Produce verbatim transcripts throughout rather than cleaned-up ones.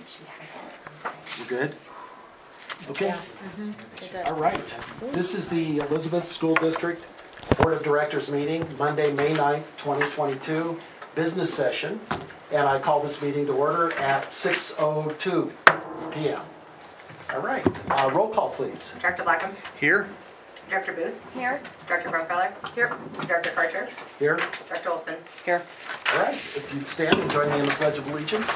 We're good? Okay. Mm-hmm. All right. This is the Elizabeth School District Board of Directors meeting, Monday, May ninth, twenty twenty-two, business session. And I call this meeting to order at six oh two p m All right. Uh, roll call, please. Director Blackham. Here. Director Booth. Here. Director Brumfeller. Here. Director Karcher. Here. Director Olson. Here. All right. If you'd stand and join me in the Pledge of Allegiance.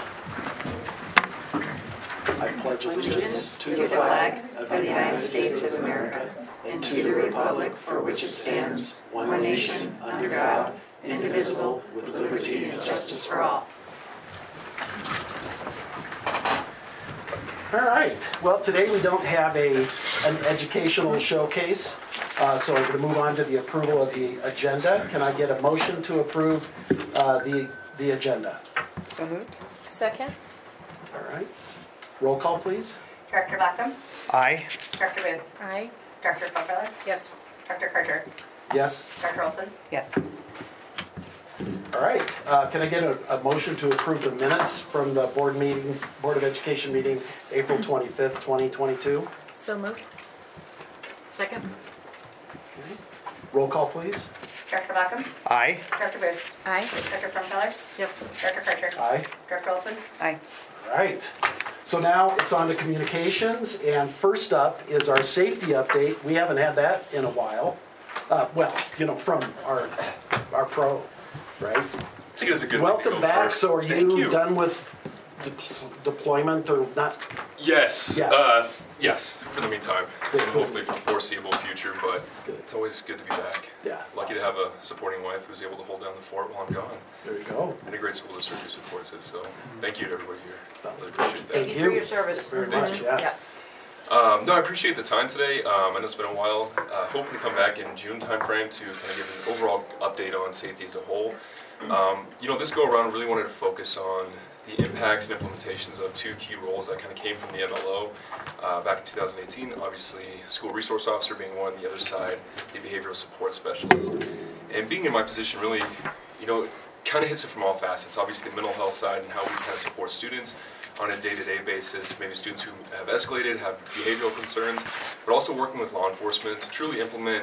I pledge allegiance to the flag of the United States of America and to the republic for which it stands, one nation, under God, indivisible, with liberty and justice for all. All right. Well, today we don't have a an educational showcase, uh, so we're going to move on to the approval of the agenda. Can I get a motion to approve uh, the the agenda? So moved. Second. All right. Roll call, please. Director Blackham. Aye. Director Booth. Aye. Director Brumfeller. Yes. Director Karcher. Yes. Director Olson. Yes. All right. Uh, can I get a, a motion to approve the minutes from the board meeting, Board of Education meeting, April twenty-fifth, twenty twenty-two? So moved. Second. Okay. Roll call, please. Director Blackham. Aye. Director Booth. Aye. Director Brumfeller. Yes. Director Karcher. Aye. Director Olson. Aye. All right. So now it's on to communications, and first up is our safety update. We haven't had that in a while. Uh, well, you know, from our our pro, right? I think it's a good Welcome thing to go back. first. So are Thank you, you done with de- deployment or not? Yes. Yeah. Uh, yes, for the meantime. Good. And hopefully for the foreseeable future, but Good. it's always good to be back. Yeah. Lucky awesome. to have a supporting wife who's able to hold down the fort while I'm gone. There you go. And a great school district who supports it. So thank you to everybody here. Really Thank appreciate that. Thank you. For your service. Very Mhm. much. Yeah. Yes. Um, no, I appreciate the time today. Um, I know it's been a while. Uh, hoping to come back in June timeframe to kind of give an overall update on safety as a whole. Um, you know, this go around, really wanted to focus on the impacts and implementations of two key roles that kind of came from the M L O uh, back in two thousand eighteen. Obviously, school resource officer being one, the other side, the behavioral support specialist. And being in my position really, you know, kind of hits it from all facets. Obviously, the mental health side and how we kind of support students on a day-to-day basis, maybe students who have escalated, have behavioral concerns, but also working with law enforcement to truly implement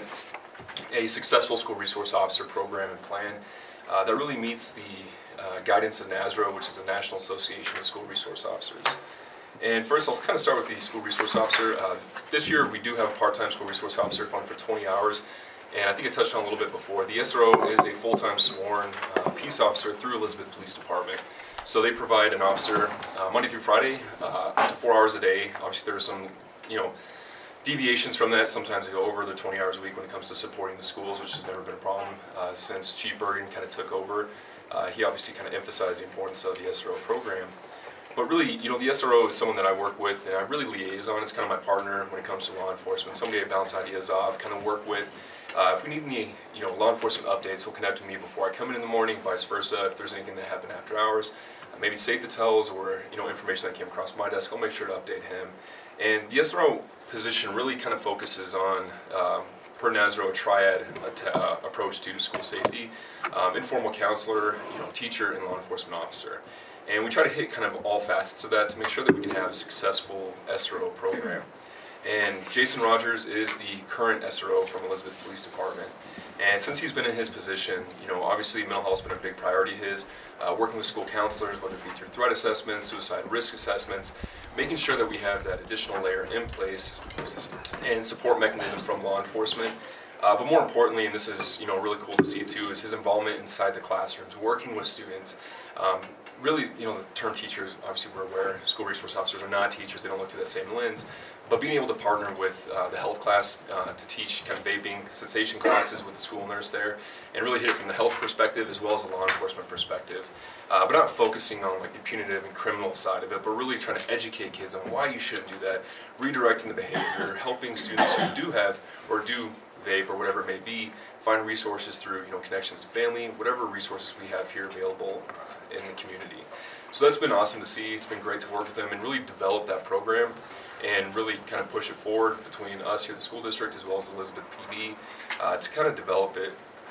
a successful school resource officer program and plan uh, that really meets the uh, guidance of NASRO, which is the National Association of School Resource Officers. And first, I'll kind of start with the school resource officer. Uh, this year, we do have a part-time school resource officer funded for twenty hours. And I think I touched on a little bit before, the S R O is a full-time sworn uh, peace officer through Elizabeth Police Department. So they provide an officer uh, Monday through Friday, uh, up to four hours a day. Obviously there's some, you know, deviations from that. Sometimes they go over the twenty hours a week when it comes to supporting the schools, which has never been a problem uh, since Chief Bergen kind of took over. Uh, he obviously kind of emphasized the importance of the S R O program. But really, you know, the S R O is someone that I work with and I really liaison. It's kind of my partner when it comes to law enforcement. Somebody I bounce ideas off, kind of work with. Uh, if we need any, you know, law enforcement updates, he'll connect with me before I come in in the morning, vice versa. If there's anything that happened after hours, uh, maybe safe details or, you know, information that came across my desk, I'll make sure to update him. And the S R O position really kind of focuses on, um, per NASRO, a triad uh, approach to school safety, um, informal counselor, you know, teacher, and law enforcement officer. And we try to hit kind of all facets of that to make sure that we can have a successful S R O program. And Jason Rogers is the current S R O from Elizabeth Police Department. And since he's been in his position, you know, obviously mental health's been a big priority of his, uh, working with school counselors, whether it be through threat assessments, suicide risk assessments, making sure that we have that additional layer in place and support mechanism from law enforcement. Uh, but more importantly, and this is, you know, really cool to see too, is his involvement inside the classrooms, working with students. Um, really, you know, the term teachers, obviously we're aware, school resource officers are not teachers, they don't look through that same lens. But being able to partner with uh, the health class uh, to teach kind of vaping cessation classes with the school nurse there and really hit it from the health perspective as well as the law enforcement perspective. Uh, but not focusing on like the punitive and criminal side of it, but really trying to educate kids on why you shouldn't do that, redirecting the behavior, helping students who do have or do vape or whatever it may be, find resources through, you know, connections to family, whatever resources we have here available in the community. So that's been awesome to see. It's been great to work with them and really develop that program and really kind of push it forward between us here at the school district as well as Elizabeth P D uh, to kind of develop it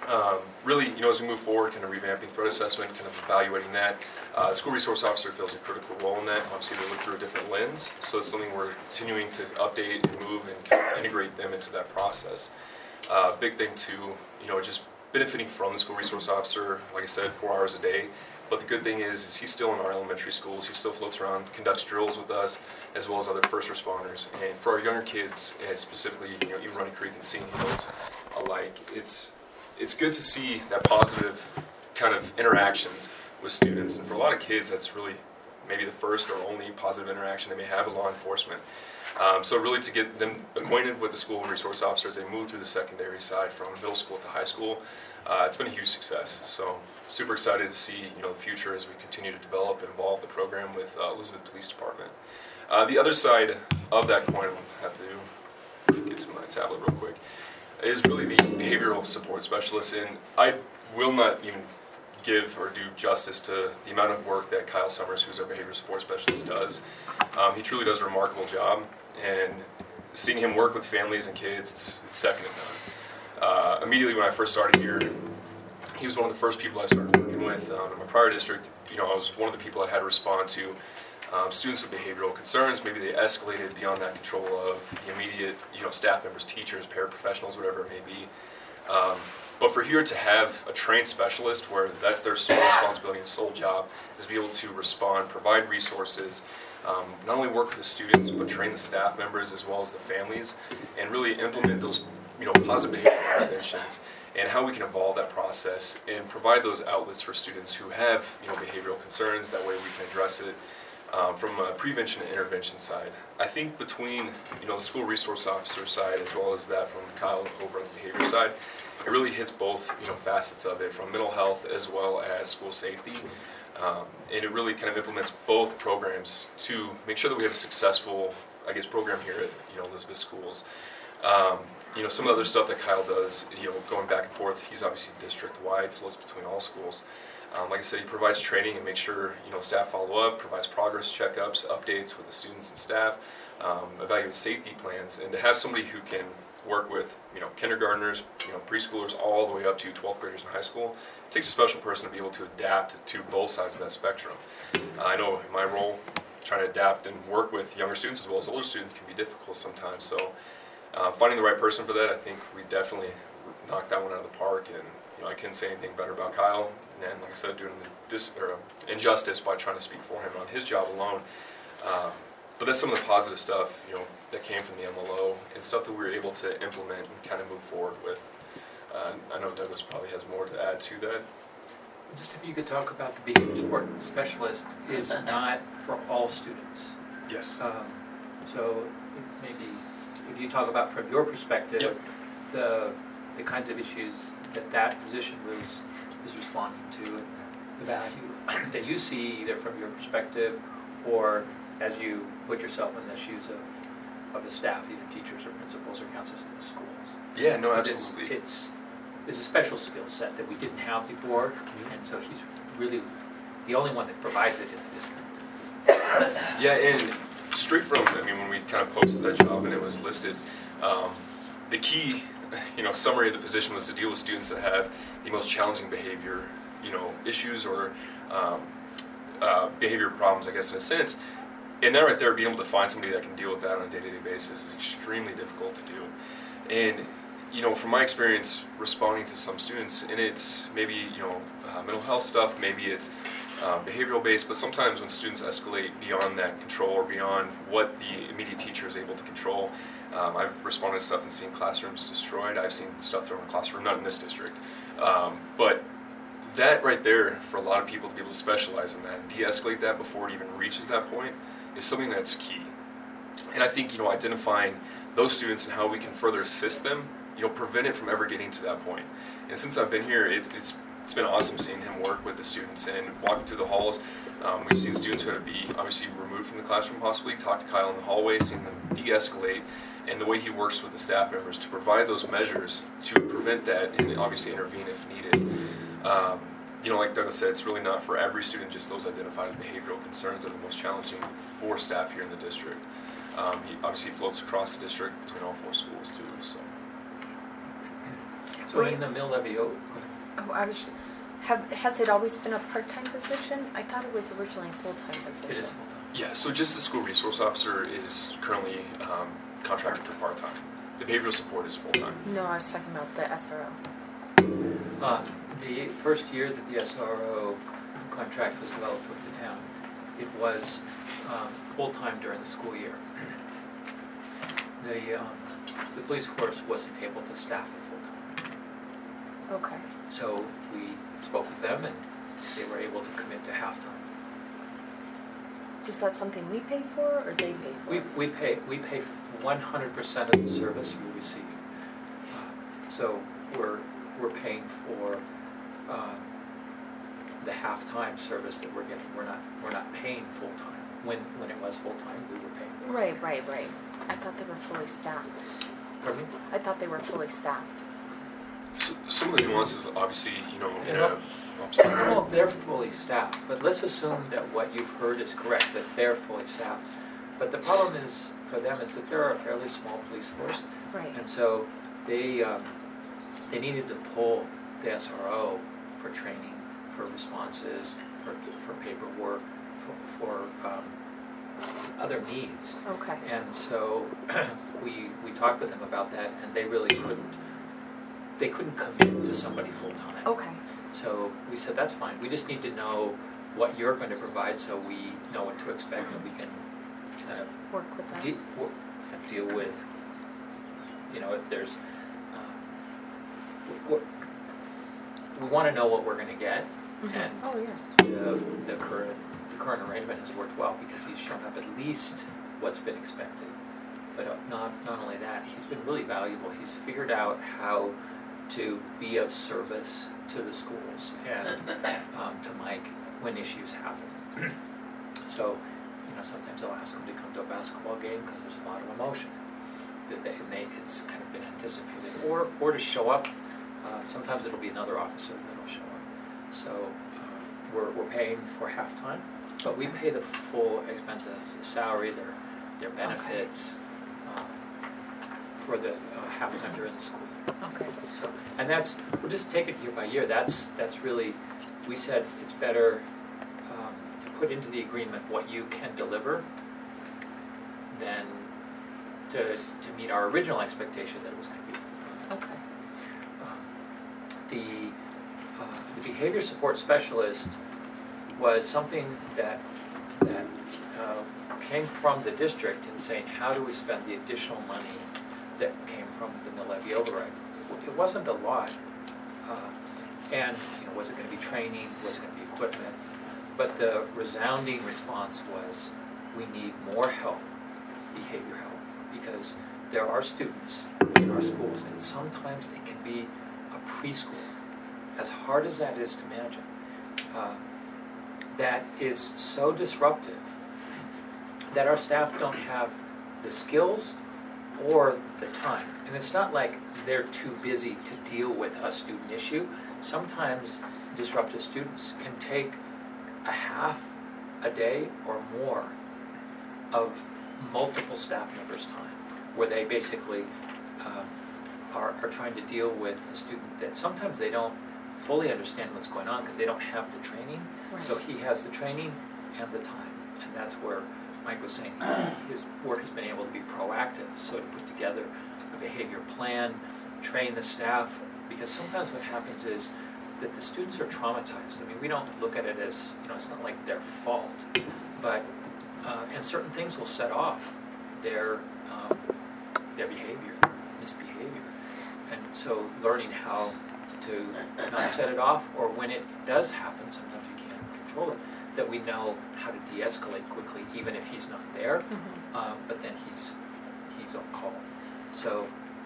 Um, really, you know, as we move forward, kind of revamping threat assessment, kind of evaluating that. Uh, the school resource officer fills a critical role in that. Obviously, they look through a different lens, so it's something we're continuing to update and move and kind of integrate them into that process. Uh, big thing too, you know, just benefiting from the school resource officer. Like I said, four hours a day. But the good thing is, is he's still in our elementary schools. He still floats around, conducts drills with us, as well as other first responders. And for our younger kids, and specifically, you know, even Running Creek and Seeing Hills alike, it's it's good to see that positive kind of interactions with students. And for a lot of kids, that's really maybe the first or only positive interaction they may have with law enforcement. Um, so really to get them acquainted with the school resource officer as they move through the secondary side from middle school to high school, uh, it's been a huge success. So super excited to see, you know, the future as we continue to develop and evolve the program with uh, Elizabeth Police Department. Uh, the other side of that coin, I'll have to get to my tablet real quick, is really the behavioral support specialist. And I will not even give or do justice to the amount of work that Kyle Summers, who's our behavioral support specialist, does. Um, he truly does a remarkable job, and seeing him work with families and kids, it's, it's second to none. Uh, immediately when I first started here, he was one of the first people I started working with. Um, in my prior district, you know, I was one of the people I had to respond to um, students with behavioral concerns. Maybe they escalated beyond that control of the immediate, you know, staff members, teachers, paraprofessionals, whatever it may be. Um, but for here to have a trained specialist where that's their sole responsibility and sole job is be able to respond, provide resources, um, not only work with the students, but train the staff members as well as the families, and really implement those, you know, positive behavioral interventions and how we can evolve that process and provide those outlets for students who have, you know, behavioral concerns. That way we can address it um, from a prevention and intervention side. I think between, you know, the school resource officer side as well as that from Kyle over on the behavior side, it really hits both, you know, facets of it, from mental health as well as school safety. Um, and it really kind of implements both programs to make sure that we have a successful, I guess, program here at, you know, Elizabeth Schools. Um, you know, some of the other stuff that Kyle does, you know, going back and forth, he's obviously district-wide, flows between all schools. Um, like I said, he provides training and makes sure, you know, staff follow up, provides progress checkups, updates with the students and staff, um, evaluates safety plans, and to have somebody who can work with, you know, kindergartners, you know, preschoolers, all the way up to twelfth graders in high school, it takes a special person to be able to adapt to both sides of that spectrum. Uh, I know in my role, trying to adapt and work with younger students as well as older students can be difficult sometimes. So uh, finding the right person for that, I think we definitely knocked that one out of the park. And you know, I couldn't say anything better about Kyle. And like I said, doing the dis- or, uh, injustice by trying to speak for him on his job alone. Um, But that's some of the positive stuff, you know, that came from the M L O and stuff that we were able to implement and kind of move forward with. Uh, I know Douglas probably has more to add to that. Just if you could talk about the behavior support specialist, it's not for all students. Yes. Um, so maybe if you talk about from your perspective, Yep. the the kinds of issues that that position was is responding to, and the value that you see either from your perspective or as you put yourself in the shoes of, of the staff, either teachers or principals or counselors in the schools. Yeah, no, It's- absolutely. It's, it's a special skill set that we didn't have before, Mhm. and so he's really the only one that provides it in the district. Yeah, and straight from, I mean, when we kind of posted that job and it was listed, um, the key, you know, summary of the position was to deal with students that have the most challenging behavior, you know, issues or um, uh, behavior problems, I guess, in a sense. And that right there, being able to find somebody that can deal with that on a day-to-day basis is extremely difficult to do. And, you know, from my experience responding to some students, and it's maybe, you know, uh, mental health stuff, maybe it's uh, behavioral based, but sometimes when students escalate beyond that control or beyond what the immediate teacher is able to control, um, I've responded to stuff and seen classrooms destroyed. I've seen stuff thrown in the classroom, not in this district. Um, but that right there, for a lot of people to be able to specialize in that and de-escalate that before it even reaches that point, is something that's key. And I think, you know, identifying those students and how we can further assist them, you know, prevent it from ever getting to that point. And since I've been here, it's it's, it's been awesome seeing him work with the students and walking through the halls. Um, we've seen students who had to be obviously removed from the classroom possibly, talk to Kyle in the hallway, seeing them de-escalate, and the way he works with the staff members to provide those measures to prevent that and obviously intervene if needed. Um, You know, like Douglas said, it's really not for every student, just those identified with behavioral concerns that are the most challenging for staff here in the district. Um, he obviously floats across the district between all four schools too, so. So in the mill levy, oh, Oh, I was, have, has it always been a part-time position? I thought it was originally a full-time position. it is full-time. Yeah, so just the school resource officer is currently um, contracted for part-time. The behavioral support is full-time. No, I was talking about the S R O. Uh, The first year that the S R O contract was developed with the town, it was um, full-time during the school year. The, um, the police force wasn't able to staff it full-time. Okay. So we spoke with them and they were able to commit to half-time. Is that something we pay for or they pay for? We, we pay, we pay one hundred percent of the service we receive. Uh, So we're, we're paying for uh, the half-time service that we're getting. We're not, we're not paying full-time. When, when it was full-time, we were paying for it. Right, right, right. I thought they were fully staffed. Pardon me? I thought they were fully staffed. So some of the nuances, obviously, you know, in Yeah. a. Oh, I'm I sorry. don't know if they're fully staffed, but let's assume that what you've heard is correct, that they're fully staffed. But the problem is, for them, is that they're a fairly small police force. Right. And so they, um, they needed to pull the S R O for training, for responses, for, for paperwork, for, for um, other needs. Okay. And so we, we talked with them about that, and they really couldn't, they couldn't commit to somebody full-time. Okay. So we said, that's fine, we just need to know what you're going to provide so we know what to expect and we can kind of Work with them. de- wo- deal with, you know, if there's, uh, w- we want to know what we're going to get, Mhm. and Oh, yeah. the, the current the current arrangement has worked well because he's shown up at least what's been expected. But uh, not not only that, he's been really valuable. He's figured out how to be of service to the schools and um, to Mike when issues happen. So, you know, sometimes I'll ask him to come to a basketball game because there's a lot of emotion that they, and they, it's kind of been anticipated, or or to show up. Uh, sometimes it'll be another officer that'll show up. So uh, we're we're paying for halftime, but we pay the full expenses, the salary, their their benefits, uh, for the uh, halftime during the school year. Okay. So, and that's, we'll just take it year by year. That's that's really, we said it's better um, to put into the agreement what you can deliver than to to meet our original expectation that it was going to be full-time. Okay. Um, the, uh, the behavior support specialist was something that that uh, came from the district in saying, how do we spend the additional money that came from the mill levy override? It wasn't a lot, uh, and you know, was it going to be training? Was it going to be equipment? But the resounding response was, we need more help, behavior help, because there are students in our schools, and sometimes it can be a preschool, as hard as that is to imagine, uh, that is so disruptive that our staff don't have the skills or the time. And it's not like they're too busy to deal with a student issue. Sometimes disruptive students can take a half a day or more of multiple staff members' time, where they basically um, are, are trying to deal with a student that sometimes they don't fully understand what's going on because they don't have the training. Right. So he has the training and the time, and that's where Mike was saying his work has been able to be proactive, so to put together a behavior plan, train the staff, because sometimes what happens is that the students are traumatized. I mean, we don't look at it as, you know, it's not like their fault, but, uh, and certain things will set off their, um, their behavior, misbehavior. And so learning how to not set it off, or when it does happen, sometimes you can't control it, that we know how to de-escalate quickly, even if he's not there, Mm-hmm. um, but then he's he's on call. So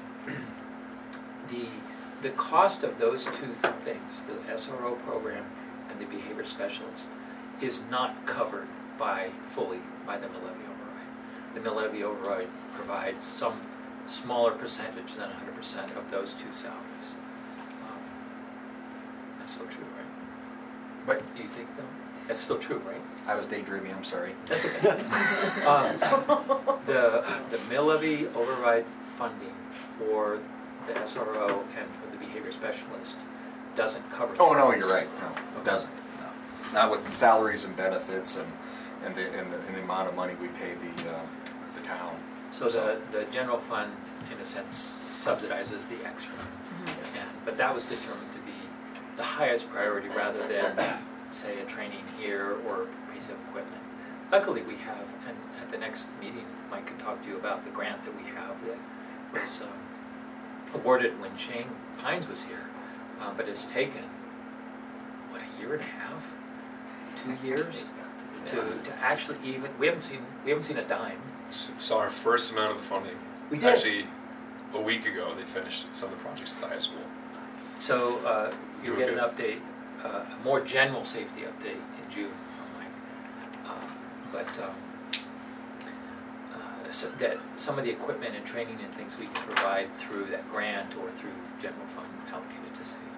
the the cost of those two things, the S R O program and the behavior specialist, is not covered by fully by the mill levy override. The mill levy override provides some smaller percentage than one hundred percent of those two salaries. Um, that's still true, right? But You think though? That's still true, right? I was daydreaming, I'm sorry. That's okay. um, the the mill levy override funding for the S R O and for the behavior behavior specialist doesn't cover. Oh, no, those. you're right. No, it doesn't. No. Not with salaries and benefits and, and, the, and, the, and the amount of money we pay the, uh, the town. So the, the general fund, in a sense, subsidizes the extra. And, but that was determined to be the highest priority rather than, say, a training here or a piece of equipment. Luckily, we have, and at the next meeting, Mike can talk to you about the grant that we have that was um, awarded when Shane Pines was here, uh, but it's taken, what, a year and a half, two years to, to actually even, we haven't seen, we haven't seen a dime. S- Saw our first amount of the funding. We did. Actually, a week ago, they finished some of the projects at the high school. So uh, you'll Doing get an good. update, uh, a more general safety update in June from Mike. Uh, but um, uh, so that some of the equipment and training and things we can provide through that grant or through general fund allocated to safety.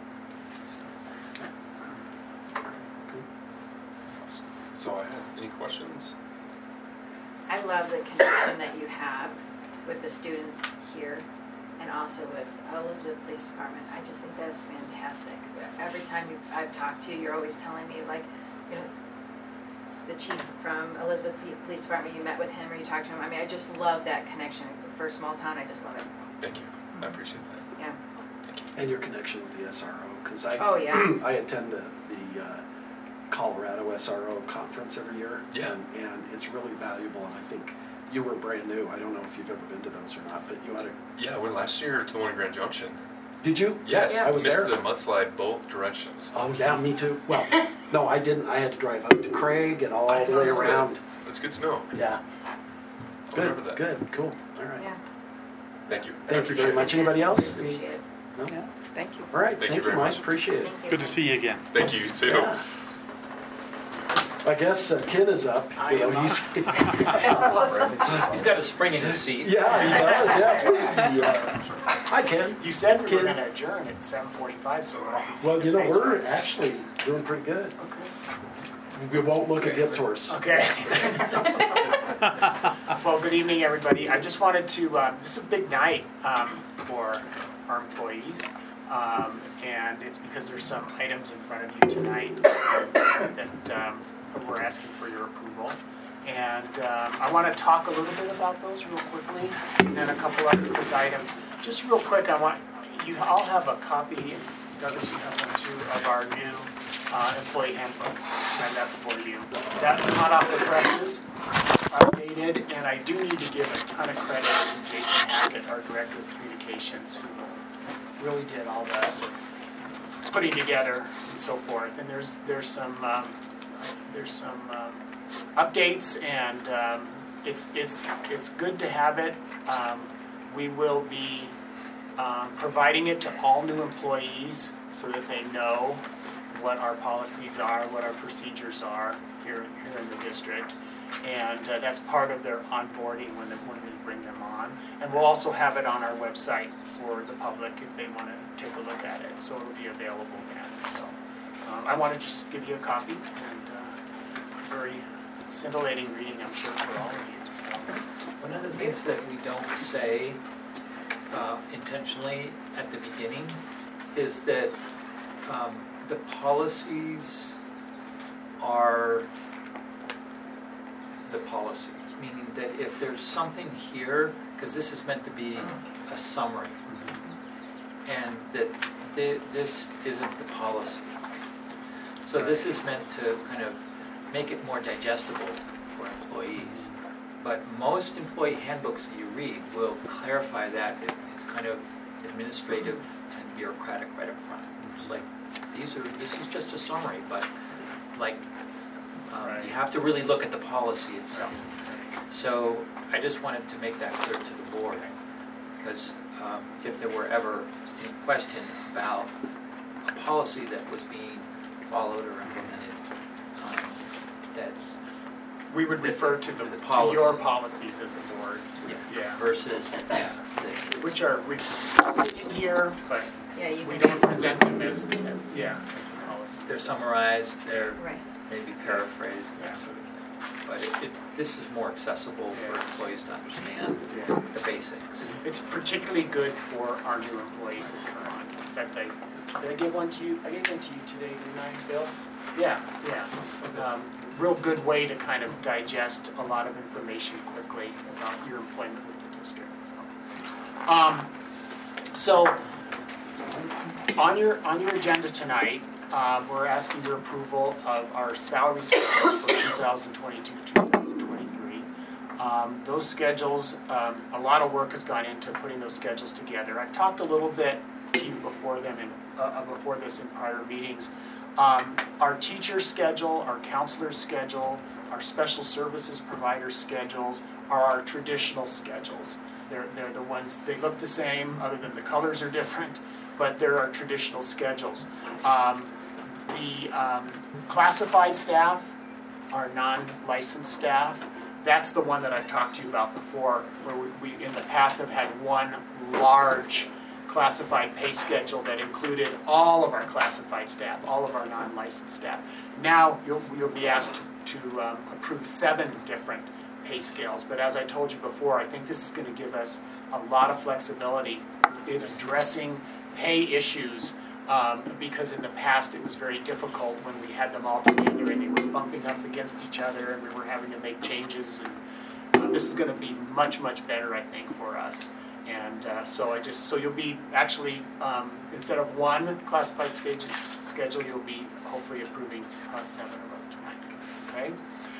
Awesome. So I have any questions? I love the connection that you have with the students here and also with Elizabeth Police Department. I just think that's fantastic. Every time you've, I've talked to you, you're always telling me, like, you know, the chief from Elizabeth P- Police Department, you met with him or you talked to him. I mean, I just love that connection. For a small town, I just love it. Thank you. I appreciate that. Yeah. Thank you. And your connection with the S R O, because I, Oh, yeah. I attend the, the uh, Colorado S R O conference every year. Yeah. And, and it's really valuable, and I think you were brand new. I don't know if you've ever been to those or not, but you ought to. Yeah, I went last year to the one in Grand Junction. Did you? Yes, I was missed there. the mudslide both directions. Oh, yeah, me too. Well, no, I didn't. I had to drive up to Craig and all I the way know that. around. That's good to know. Yeah. I'll Good, remember that. good, cool. All right. Yeah. Thank you. Thank I you very appreciate much. it. Anybody else? Appreciate it. No? Yeah, thank you. All right. Thank Thank, you very Mike. much. Appreciate it. Thank you. Good to see you again. Thank you, you too. Yeah. I guess uh, Ken is up. You know, he's, He's got a spring in his seat. yeah, he does. Yeah. yeah. Hi, Ken. You said we Kid. were going to adjourn at seven forty-five, so I can see Well, you know, your face. we're actually doing pretty good. Okay. We won't look a gift horse. Okay. Well, good evening, everybody. I just wanted to, uh, this is a big night um, for our employees. Um, and it's because there's some items in front of you tonight that um, we're asking for your approval. And um, I want to talk a little bit about those real quickly, and then a couple other quick items. Just real quick, I want, you all have a copy, Douglas, you have one too, of our new uh, employee handbook. I left for you. That's hot off the presses, updated, and I do need to give a ton of credit to Jason Hackett, our Director of Communications, who really did all the putting together and so forth. And there's there's some um, there's some um, updates, and um, it's it's it's good to have it. Um, we will be um, providing it to all new employees so that they know what our policies are, what our procedures are here here in the district, and uh, that's part of their onboarding when they, when we bring them on. And we'll also have it on our website for the public if they want to take a look at it, so it'll be available then. So um, I want to just give you a copy, and uh, very scintillating reading, I'm sure, for all of you. So. One of the things that we don't say uh, intentionally at the beginning is that um, the policies are the policies, meaning that if there's something here, because this is meant to be a summary, and that th- this isn't the policy. So this is meant to kind of make it more digestible for employees. But most employee handbooks that you read will clarify that. It, it's kind of administrative and bureaucratic right up front. It's like, these are, this is just a summary, but like, um, Right. you have to really look at the policy itself. So I just wanted to make that clear to the board, because um, if there were ever any question about a policy that was being followed or implemented, um, that We would refer to the, The to policy. your policies as a board. yeah, Yeah. versus yeah, this is- Which are re- in here, but Yeah, you we can don't see some- present them as, as yeah, as policies. they're summarized, they're Right. maybe paraphrased, Yeah. that sort of thing. But it, it, this is more accessible for Yeah. employees to understand Yeah. the basics. It's particularly good for our new employees that come on. In fact, I, did I give one to you? I gave one to you today, didn't I, Bill? Yeah, yeah. Um, real good way to kind of digest a lot of information quickly about your employment with the district. So, um, so on your on your agenda tonight, uh, we're asking your approval of our salary schedules for two thousand twenty-two to two thousand twenty-three. Um, those schedules, um, a lot of work has gone into putting those schedules together. I've talked a little bit to you before them in, uh, before this in prior meetings. Um, our teacher schedule, our counselor schedule, our special services provider schedules are our traditional schedules. They're, they're the ones, they look the same, other than the colors are different, but they're our traditional schedules. Um, the um, classified staff, our non-licensed staff, that's the one that I've talked to you about before, where we, we in the past have had one large classified pay schedule that included all of our classified staff, all of our non-licensed staff. Now you'll, you'll be asked to, to um, approve seven different pay scales, but as I told you before, I think this is going to give us a lot of flexibility in addressing pay issues, um, because in the past it was very difficult when we had them all together and they were bumping up against each other and we were having to make changes. And uh, this is going to be much, much better, I think, for us. And uh, so I just so you'll be actually um, instead of one classified schedule, schedule you'll be hopefully approving uh, seven of them tonight. Okay.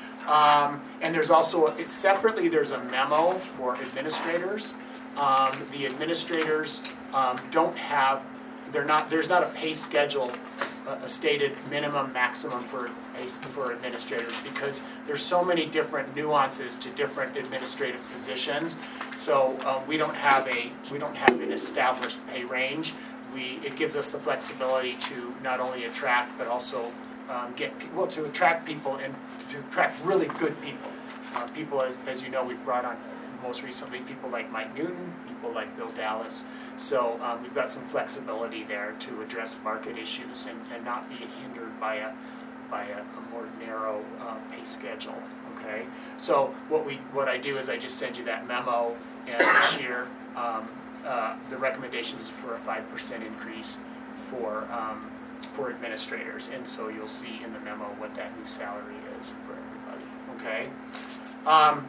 Um, and there's also a, separately there's a memo for administrators. Um, the administrators um, don't have they're not there's not a pay schedule, a, a stated minimum maximum for pay for administrators, because there's so many different nuances to different administrative positions. So um, we don't have a we don't have an established pay range. We it gives us the flexibility to not only attract but also um, get well to attract people and to attract really good people. Uh, people as as you know we've brought on most recently people like Mike Newton, people like Bill Dallas. So um, we've got some flexibility there to address market issues and, and not be hindered by a by a, a more narrow uh, pay schedule. Okay. So what we what I do is I just send you that memo, and this year um, uh, the recommendation is for a five percent increase for um, for administrators, and so you'll see in the memo what that new salary is for everybody. Okay. Um,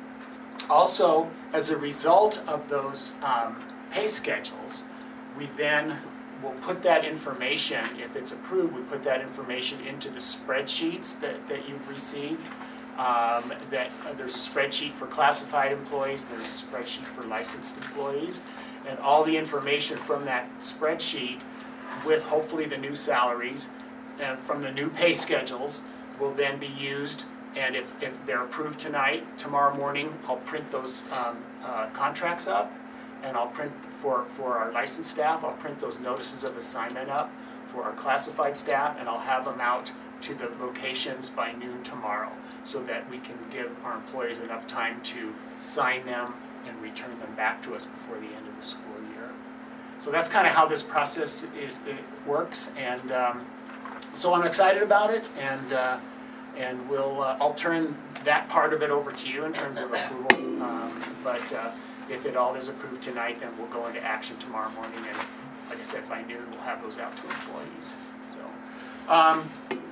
Also, as a result of those um, pay schedules, we then will put that information, if it's approved, we put that information into the spreadsheets that, that you've received. Um, that uh, there's a spreadsheet for classified employees, there's a spreadsheet for licensed employees, and all the information from that spreadsheet with hopefully the new salaries and from the new pay schedules will then be used. And if, if they're approved tonight, tomorrow morning, I'll print those um, uh, contracts up, and I'll print for, for our licensed staff, I'll print those notices of assignment up for our classified staff, and I'll have them out to the locations by noon tomorrow so that we can give our employees enough time to sign them and return them back to us before the end of the school year. So that's kind of how this process is it works, and um, so I'm excited about it, and uh, And we'll, uh, I'll turn that part of it over to you in terms of approval. Um, but uh, if it all is approved tonight, then we'll go into action tomorrow morning. And like I said, by noon, we'll have those out to employees. So um,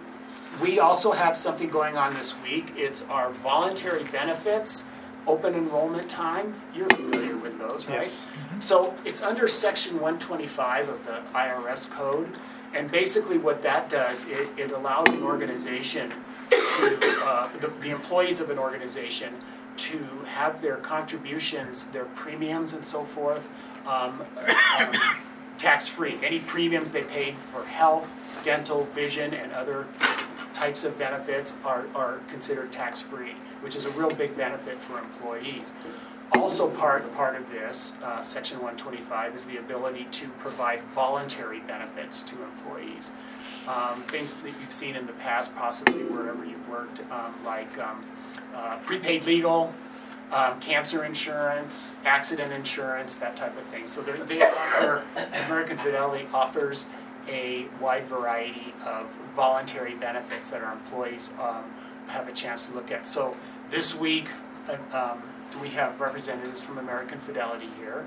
we also have something going on this week. It's our voluntary benefits open enrollment time. You're familiar with those, right? Yes. Mm-hmm. So it's under section one twenty-five of the I R S code. And basically what that does, it, it allows an organization to, uh, the, the employees of an organization to have their contributions, their premiums and so forth, um, um, tax-free. Any premiums they paid for health, dental, vision, and other types of benefits are, are considered tax-free, which is a real big benefit for employees. Also part, part of this, uh, section one twenty-five, is the ability to provide voluntary benefits to employees. Um, things that you've seen in the past, possibly wherever you've worked, um, like um, uh, prepaid legal, um, cancer insurance, accident insurance, that type of thing. So they offer, American Fidelity offers a wide variety of voluntary benefits that our employees um, have a chance to look at. So this week, uh, um, we have representatives from American Fidelity here,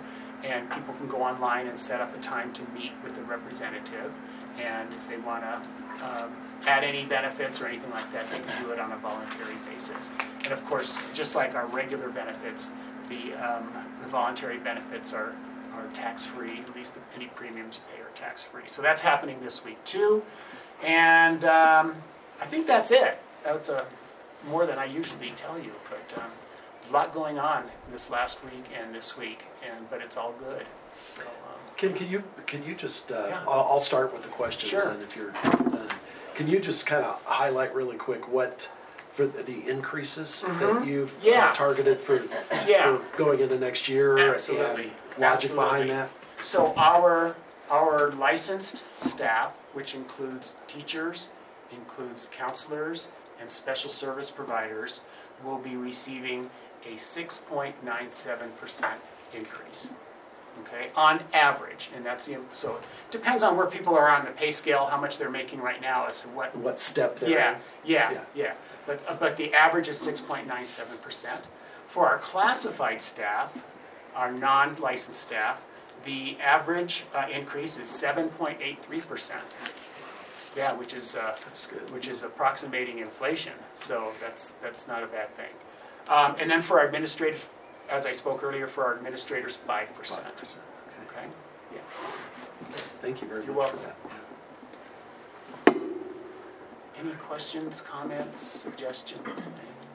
and people can go online and set up a time to meet with the representative. And if they want to um, add any benefits or anything like that, they can do it on a voluntary basis. And of course, just like our regular benefits, the, um, the voluntary benefits are, are tax-free, at least the, any premiums you pay are tax-free. So that's happening this week too. And um, I think that's it. That's a, more than I usually tell you, but um, a lot going on this last week and this week, and but it's all good. So, um, Kim, can you, can you just, uh, Yeah. I'll I'll start with the questions, Sure. and if you're done. Can you just kind of highlight really quick what, for the increases that Mhm. you've uh, Yeah. targeted for, Yeah. for going into next year? Absolutely. And logic behind Absolutely. that? So our, our licensed staff, which includes teachers, includes counselors, and special service providers, will be receiving a six point nine seven percent increase, okay, on average. And that's, the so it depends on where people are on the pay scale, how much they're making right now as to what. What step they're Yeah, in? yeah, Yeah. yeah. But, uh, but the average is six point nine seven percent. For our classified staff, our non-licensed staff, the average uh, increase is seven point eight three percent. Yeah, which is, uh, That's good. which is approximating inflation, so that's, that's not a bad thing. Um, and then for our administrators, as I spoke earlier, for our administrators, five percent. five percent. Okay. Okay? Yeah. Thank you very much. You're for welcome. that. Any questions, comments, suggestions, anything?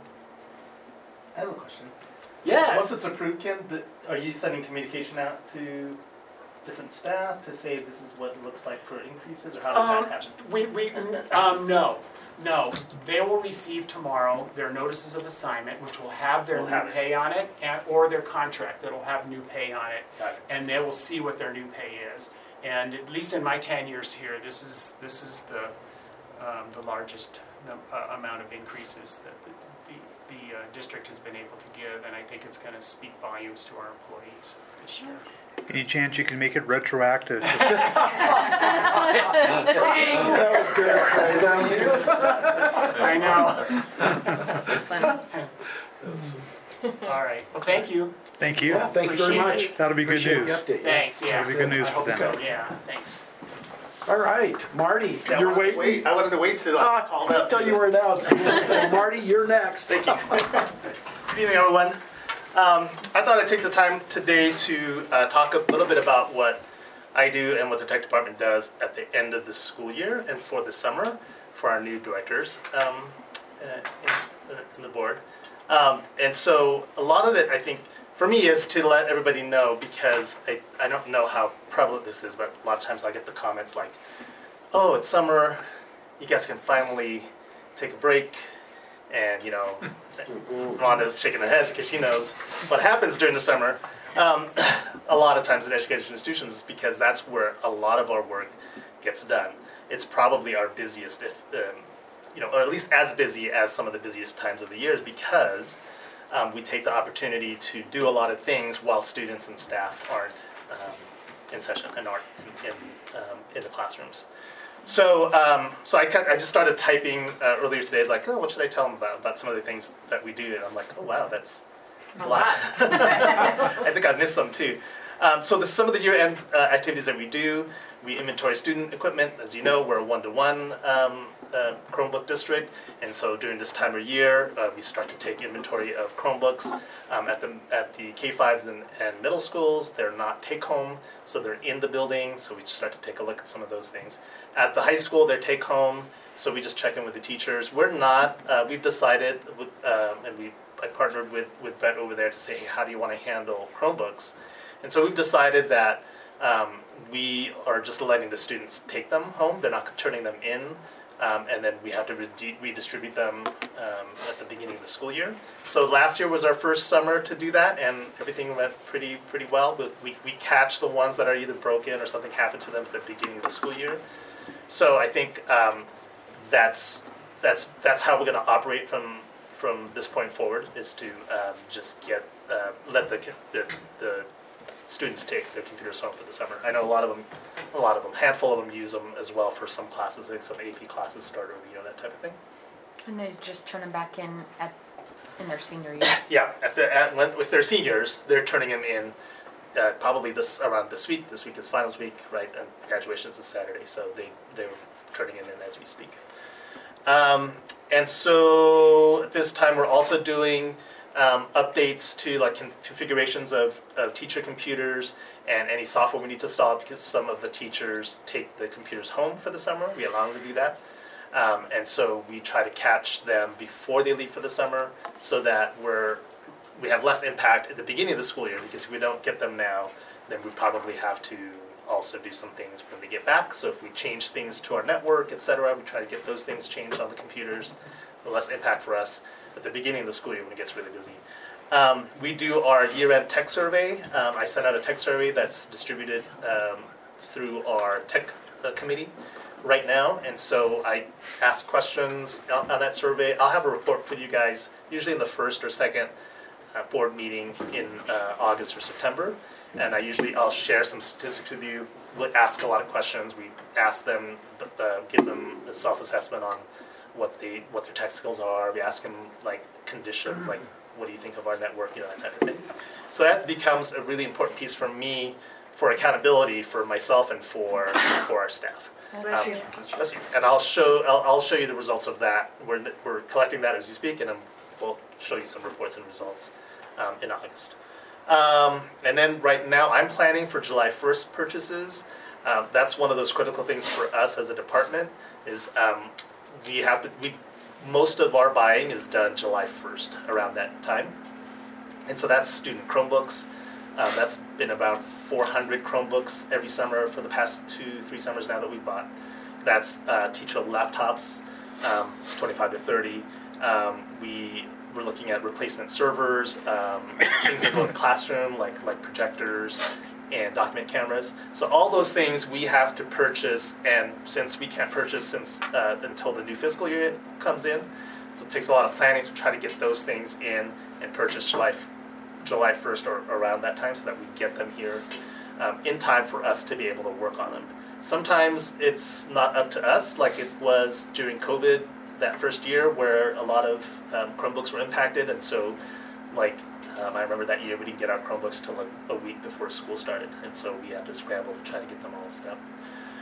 I have a question. Yes. Once it's approved, Kim, th- are you sending communication out to different staff to say this is what it looks like for increases, or how does Um, that happen? We, we, um, no, no. They will receive tomorrow their notices of assignment, which will have their Will new have it. pay on it, and, or their contract that'll have new pay on it. Got it. And they will see what their new pay is. And at least in my ten years here, this is, this is the, um, the largest num- uh, amount of increases that the, the, the uh, district has been able to give, and I think it's gonna speak volumes to our employees this year. Any chance you can make it retroactive? That was good, Craig. That was good. I know. Fun. All right, well, thank you. Thank you. Yeah, thank you very Appreciate much. That'll be good Appreciate news. the update. Thanks, yeah. That'll be good news I for hope them. so, yeah, thanks. All right, Marty, See, I you're wanted to waiting. Wait, I wanted to wait till I Ah, was called up. Tell you were announced. Marty, you're next. Thank you. Good evening, everyone. Um, I thought I'd take the time today to uh, talk a little bit about what I do and what the tech department does at the end of the school year and for the summer for our new directors um, uh, in, in the board. Um, and so a lot of it, I think, for me is to let everybody know, because I, I don't know how prevalent this is, but a lot of times I get the comments like, oh, it's summer, you guys can finally take a break. And, you know, Rhonda's shaking her head because she knows what happens during the summer. Um, a lot of times in education institutions is because that's where a lot of our work gets done. It's probably our busiest, if um, you know, or at least as busy as some of the busiest times of the years, because um, we take the opportunity to do a lot of things while students and staff aren't um, in session and aren't in, in, um, in the classrooms. So, um, so I, I just started typing uh, earlier today, like, oh, what should I tell them about, about some of the things that we do? And I'm like, oh, wow, that's, that's a lot. I think I missed some too. Um, so the, some of the year-end uh, activities that we do, we inventory student equipment. As you know, we're a one-to-one um, uh, Chromebook district, and so during this time of year, uh, we start to take inventory of Chromebooks um, at the at the K fives and, and middle schools. They're not take-home, so they're in the building, so we start to take a look at some of those things. At the high school, they're take-home, so we just check in with the teachers. We're not, uh, we've decided, with, uh, and we I partnered with, with Brett over there to say, hey, how do you want to handle Chromebooks? And so we've decided that um, we are just letting the students take them home. They're not turning them in, um, and then we have to re- redistribute them um, at the beginning of the school year. So last year was our first summer to do that, and everything went pretty pretty well. We, we, we catch the ones that are either broken or something happened to them at the beginning of the school year. So I think um, that's that's that's how we're going to operate from from this point forward, is to um, just get uh, let the, the the students take their computers home for the summer. I know a lot of them, a lot of them, handful of them use them as well for some classes. I think some A P classes start over, you know, that type of thing. And they just turn them back in at in their senior year. Yeah, at the at, when, with their seniors, they're turning them in uh, probably this around this week. This week is finals week, right? And graduation is Saturday, so they they're turning it in as we speak. Um, and so at this time, we're also doing um, updates to like con- configurations of, of teacher computers and any software we need to install, because some of the teachers take the computers home for the summer. We allow them to do that. Um, and so we try to catch them before they leave for the summer, so that we're we have less impact at the beginning of the school year, because if we don't get them now, then we probably have to also do some things when they get back. So if we change things to our network, et cetera, we try to get those things changed on the computers, less impact for us at the beginning of the school year when it gets really busy. Um, we do our year-end tech survey. Um, I sent out a tech survey that's distributed um, through our tech uh, committee right now, and so I ask questions on, on that survey. I'll have a report for you guys, usually in the first or second uh, board meeting in uh, August or September, and I usually, I'll share some statistics with you. We'll ask a lot of questions. We ask them, uh, give them a self-assessment on what they, what their tech skills are. We ask them like conditions, like what do you think of our network, you know, that type of thing. So that becomes a really important piece for me for accountability for myself and for for our staff. Bless Um, you. Bless you. And I'll show I'll, I'll show you the results of that. We're we're collecting that as we speak, and then we'll show you some reports and results um, in August. Um, and then right now, I'm planning for July first purchases. Um, that's one of those critical things for us as a department. Is um, we have to we most of our buying is done July first around that time, and so that's student Chromebooks. Um, that's been about four hundred Chromebooks every summer for the past two, three summers now that we've bought. That's uh, teacher laptops, um, twenty-five to thirty. Um, we we're looking at replacement servers, um, things that go in the classroom, like like projectors and document cameras. So all those things we have to purchase, and since we can't purchase since uh, until the new fiscal year comes in, so it takes a lot of planning to try to get those things in and purchase July. July first or around that time, so that we get them here um, in time for us to be able to work on them. Sometimes it's not up to us, like it was during COVID that first year, where a lot of um, Chromebooks were impacted, and so like um, I remember that year we didn't get our Chromebooks till like a week before school started, and so we had to scramble to try to get them all set up.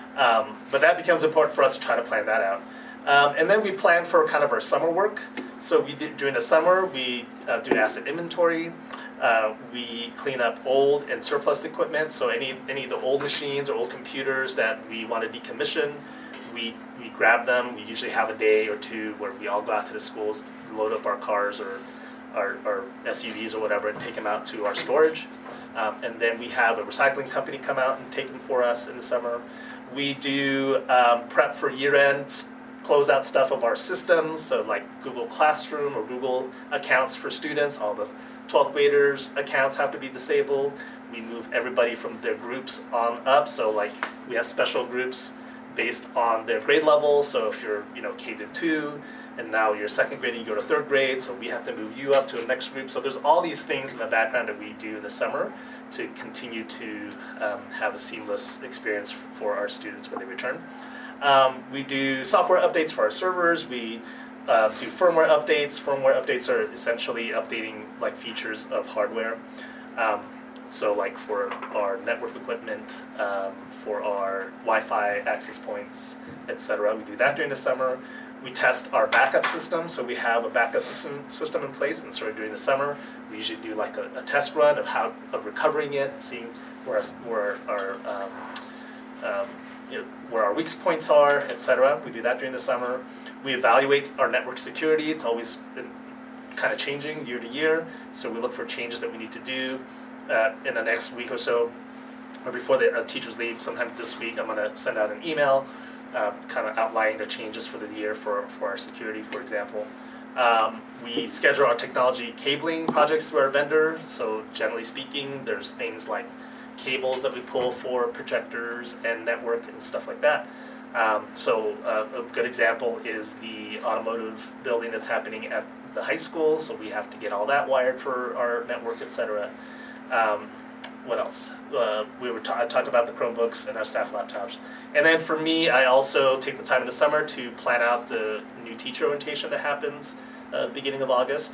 Um, but that becomes important for us to try to plan that out. Um, and then we plan for kind of our summer work. So we do, during the summer, we uh, do asset inventory. Uh, we clean up old and surplus equipment. So any any of the old machines or old computers that we want to decommission, we we grab them. We usually have a day or two where we all go out to the schools, load up our cars or our, our S U Vs or whatever, and take them out to our storage. Um, and then we have a recycling company come out and take them for us in the summer. We do um, prep for year-end closeout stuff of our systems, so like Google Classroom or Google accounts for students. All the twelfth graders' accounts have to be disabled. We move everybody from their groups on up, so like we have special groups based on their grade level. So if you're, you know, K to two, and now you're second grade and you go to third grade, so we have to move you up to the next group. So there's all these things in the background that we do in the summer to continue to um, have a seamless experience for our students when they return. Um, we do software updates for our servers. We uh, do firmware updates. Firmware updates are essentially updating like features of hardware. Um, so like for our network equipment, um, for our Wi-Fi access points, et cetera. We do that during the summer. We test our backup system. So we have a backup system, system in place, and so during the summer, we usually do like a, a test run of how of recovering it, seeing where where our um, um, you know, where our weak points are, et cetera. We do that during the summer. We evaluate our network security. It's always been kind of changing year to year, so we look for changes that we need to do uh, in the next week or so, or before the uh, teachers leave. Sometime this week, I'm going to send out an email, uh, kind of outlining the changes for the year for, for our security, for example. Um, we schedule our technology cabling projects through our vendor. So generally speaking, there's things like cables that we pull for projectors and network and stuff like that. Um, so uh, a good example is the automotive building that's happening at the high school. So we have to get all that wired for our network, et cetera. Um, what else? Uh, we were ta- I talked about the Chromebooks and our staff laptops. And then for me, I also take the time in the summer to plan out the new teacher orientation that happens uh, beginning of August.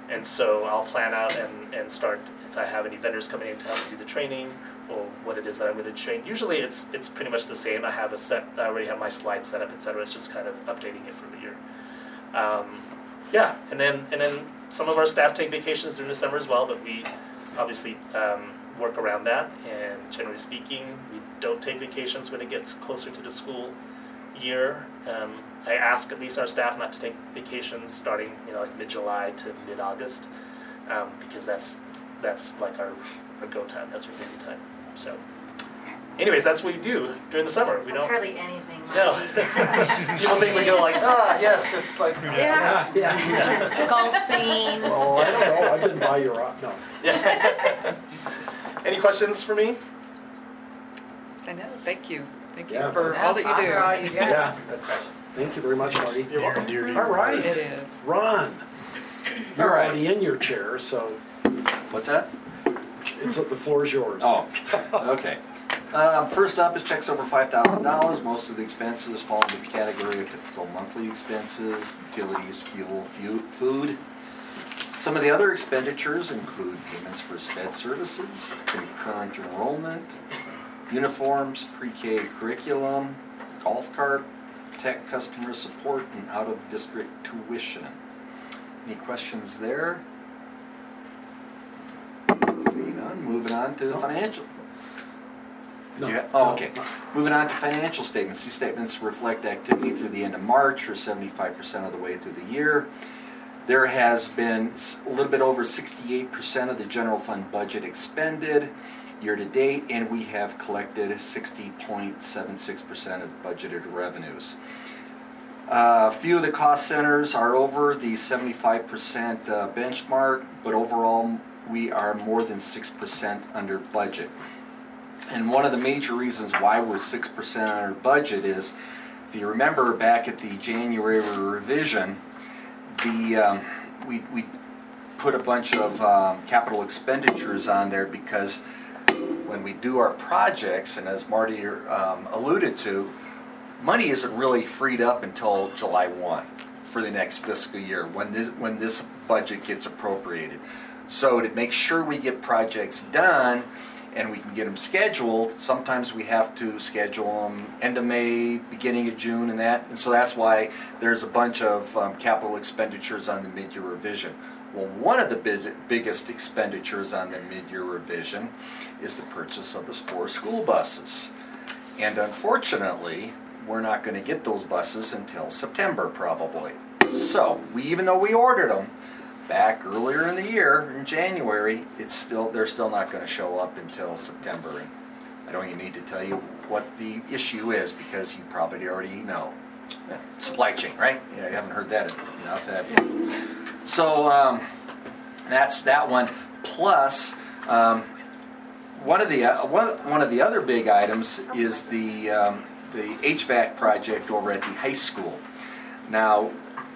And so I'll plan out and, and start, if I have any vendors coming in to help me do the training, or what it is that I'm going to train. Usually it's it's pretty much the same. I have a set, I already have my slides set up, et cetera. It's just kind of updating it for the year. Um, yeah, and then and then some of our staff take vacations during the summer as well, but we obviously um, work around that. And generally speaking, we don't take vacations when it gets closer to the school year. Um, I ask at least our staff not to take vacations starting, you know, like mid-July to mid-August, um, because that's that's like our, our go time. That's our busy time. So, anyways, that's what we do during the summer. We That's don't. hardly anything. No. People think we go like, ah, yes, it's like. Yeah. Yeah, yeah. Golfing. Oh, I don't know, I didn't buy your, op- no. Yeah. Any questions for me? I know, thank you. Thank you Yeah. for all that you do. For all you do. Yeah, that's, thank you very much, Marty. You're welcome. All right. It is. Ron, you're All right. already in your chair, so What's that? it's, the floor is yours. Oh, okay. Um, first up is checks over five thousand dollars. Most of the expenses fall into the category of typical monthly expenses, utilities, fuel, fu- food. Some of the other expenditures include payments for sped services, concurrent enrollment, uniforms, pre-K curriculum, golf cart, tech customer support, and out-of-district tuition. Any questions there? Seeing none, moving on to the financial. No, Yeah, oh, no. okay. Moving on to financial statements. These statements reflect activity through the end of March, or seventy-five percent of the way through the year. There has been s- a little bit over sixty-eight percent of the general fund budget expended year to date, and we have collected sixty point seven six percent of budgeted revenues. Uh, A few of the cost centers are over the seventy-five percent uh, benchmark, but overall we are more than six percent under budget. And one of the major reasons why we're six percent under budget is, if you remember back at the January revision, the um, we, we put a bunch of um, capital expenditures on there because when we do our projects, and as Marty um, alluded to, money isn't really freed up until July first for the next fiscal year when this when this budget gets appropriated. So to make sure we get projects done and we can get them scheduled, sometimes we have to schedule them end of May, beginning of June, and that. And so that's why there's a bunch of um, capital expenditures on the mid-year revision. Well, one of the big, biggest expenditures on the mid-year revision is the purchase of the four school buses. And unfortunately, we're not going to get those buses until September probably. So, we, even though we ordered them back earlier in the year, in January, it's still they're still not going to show up until September. And I don't even need to tell you what the issue is because you probably already know. Supply chain, right? Yeah, you haven't heard that enough, have you? So um, that's that one. Plus, um, one of the uh, one, one of the other big items is the um, the H V A C project over at the high school. Now,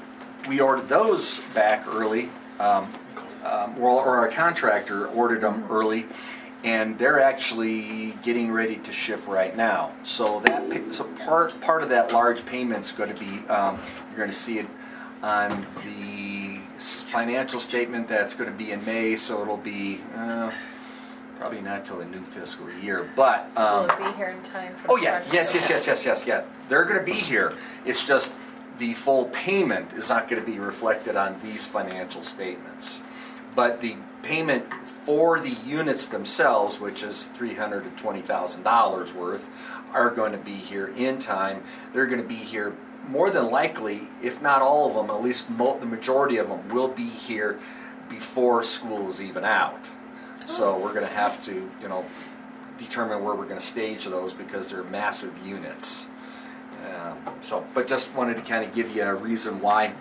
we ordered those back early, um, um, or, or our contractor ordered them early, and they're actually getting ready to ship right now. So that pa- so part part of that large payment's going to be um, you're going to see it on the s- financial statement that's going to be in May. So it'll be uh, probably not till the new fiscal year, but um, Will it be here in time for oh the yeah, project? yes, yes, yes, yes, yes, yeah. They're going to be here. It's just the full payment is not going to be reflected on these financial statements. But the payment for the units themselves, which is three hundred twenty thousand dollars worth, are going to be here in time. They're going to be here more than likely, if not all of them, at least mo- the majority of them will be here before school is even out. So we're going to have to, you know, determine where we're going to stage those because they're massive units. Um, so, but just wanted to kind of give you a reason why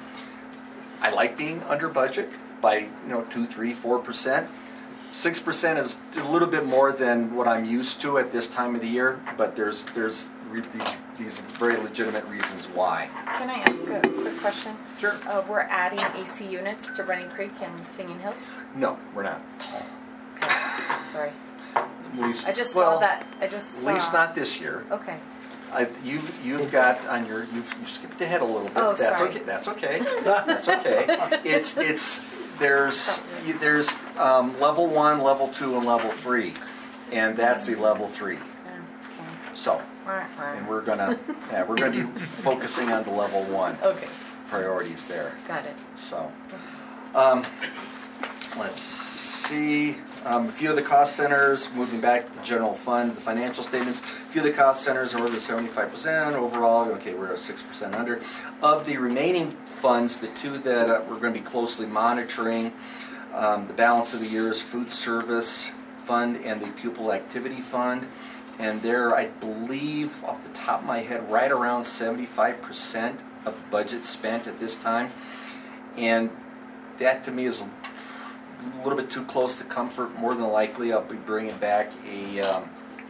I like being under budget by, you know, two, three, four percent. Six percent is a little bit more than what I'm used to at this time of the year, but there's there's re- these these very legitimate reasons why. Can I ask a quick question? Sure. Uh, we're adding A C units to Running Creek and Singing Hills? No, we're not. Okay, sorry. At least, I just well, saw that, I just saw. At least not this year. Okay. I, you've you've got on your you've, you've skipped ahead a little bit. Oh, That's sorry. okay. That's okay. That's okay. It's it's there's, you- there's um, level one, level two, and level three, and that's the level three. So, and we're gonna, yeah, we're gonna be focusing on the level one Okay, priorities there. got it. So, um, let's see, um, a few of the cost centers, moving back to the general fund, the financial statements, a few of the cost centers are over seventy-five percent overall, okay, we're at six percent under. Of the remaining funds, the two that uh, we're gonna be closely monitoring, um, the balance of the year is food service fund and the pupil activity fund. And they're, I believe, off the top of my head, right around seventy-five percent of the budget spent at this time. And that to me is a little bit too close to comfort. More than likely, I'll be bringing back a, um,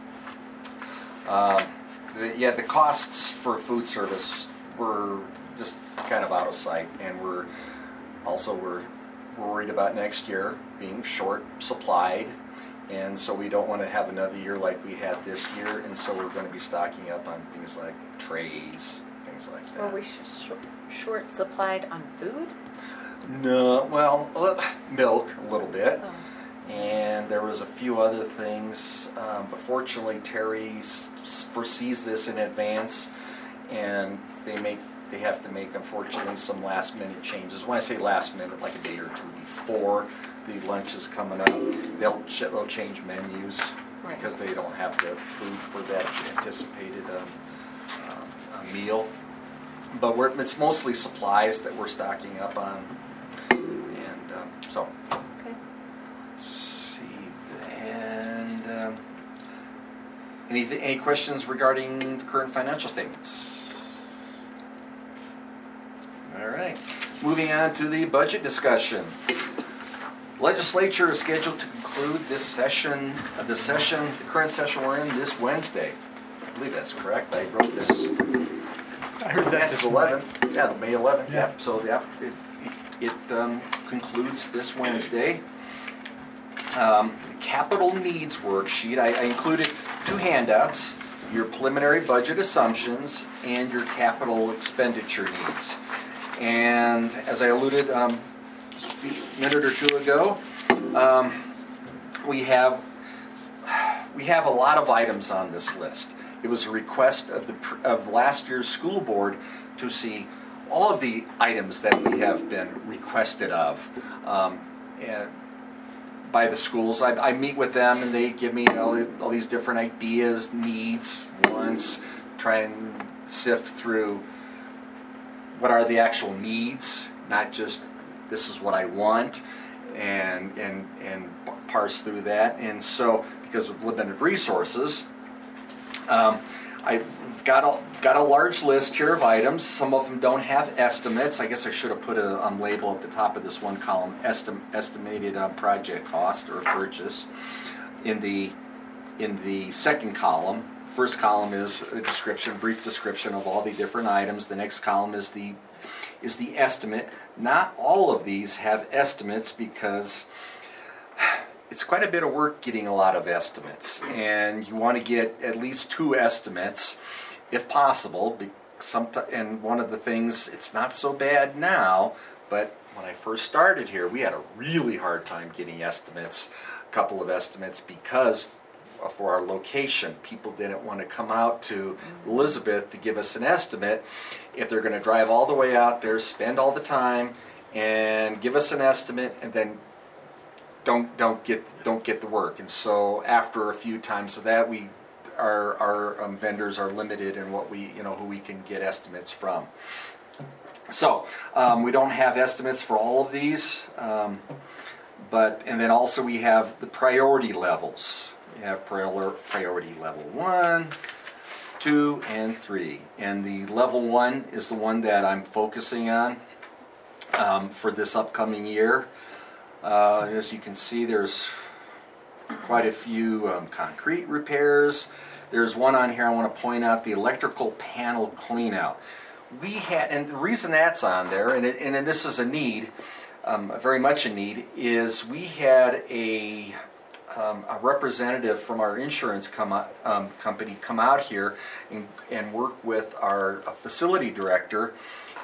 uh, the, yeah, the costs for food service were just kind of out of sight. And we're also, we're worried about next year being short supplied. And so we don't want to have another year like we had this year, and so we're going to be stocking up on things like trays, things like that. Were we sh- sh- short supplied on food? No, well, uh, milk a little bit, Oh. and there was a few other things, um, but fortunately Terry s- foresees this in advance, and they make they have to make, unfortunately, some last minute changes. When I say last minute, like a day or two before the lunch is coming up, they'll ch- they'll change menus Right. because they don't have the food for that anticipated um, um, meal. But we're, it's mostly supplies that we're stocking up on, and um, so Okay. let's see. And um, any any questions regarding the current financial statements? All right. Moving on to the budget discussion. Legislature is scheduled to conclude this session, uh, the session, the current session we're in this Wednesday. I believe that's correct. I wrote this. I heard that That's this the morning. eleventh. Yeah, the May eleventh. Yeah. Yep. So yeah, it it, it um, concludes this Wednesday. Um, the capital needs worksheet. I, I included two handouts: your preliminary budget assumptions and your capital expenditure needs. And as I alluded um, just a minute or two ago, um, we have we have a lot of items on this list. It was a request of the of last year's school board to see all of the items that we have been requested of um, and by the schools. I, I meet with them and they give me all, the, all these different ideas, needs, wants, try and sift through what are the actual needs, not just this is what I want, and and and parse through that. And so, because of limited resources, um, I've got a got a large list here of items. Some of them don't have estimates. I guess I should have put a um, label at the top of this one column: estim, estimated um, project cost or purchase. In the in the second column. First column is a description, brief description of all the different items. The next column is the is the estimate. Not all of these have estimates because it's quite a bit of work getting a lot of estimates, and you want to get at least two estimates if possible. And one of the things, it's not so bad now, but when I first started here, we had a really hard time getting estimates, a couple of estimates, because for our location. People didn't want to come out to Elizabeth to give us an estimate if they're going to drive all the way out there, spend all the time, and give us an estimate, and then don't don't get don't get the work. And so after a few times of that, we our our um, vendors are limited in what we you know who we can get estimates from. So um, we don't have estimates for all of these, um, but and then also we have the priority levels. We have priority level one, two, and three. And the level one is the one that I'm focusing on um, for this upcoming year. Uh, as you can see, there's quite a few um, concrete repairs. There's one on here I want to point out, the electrical panel clean out. We had, and the reason that's on there, and, it, and this is a need, um, very much a need, is we had a Um, a representative from our insurance come out, um, company come out here and, and work with our uh, facility director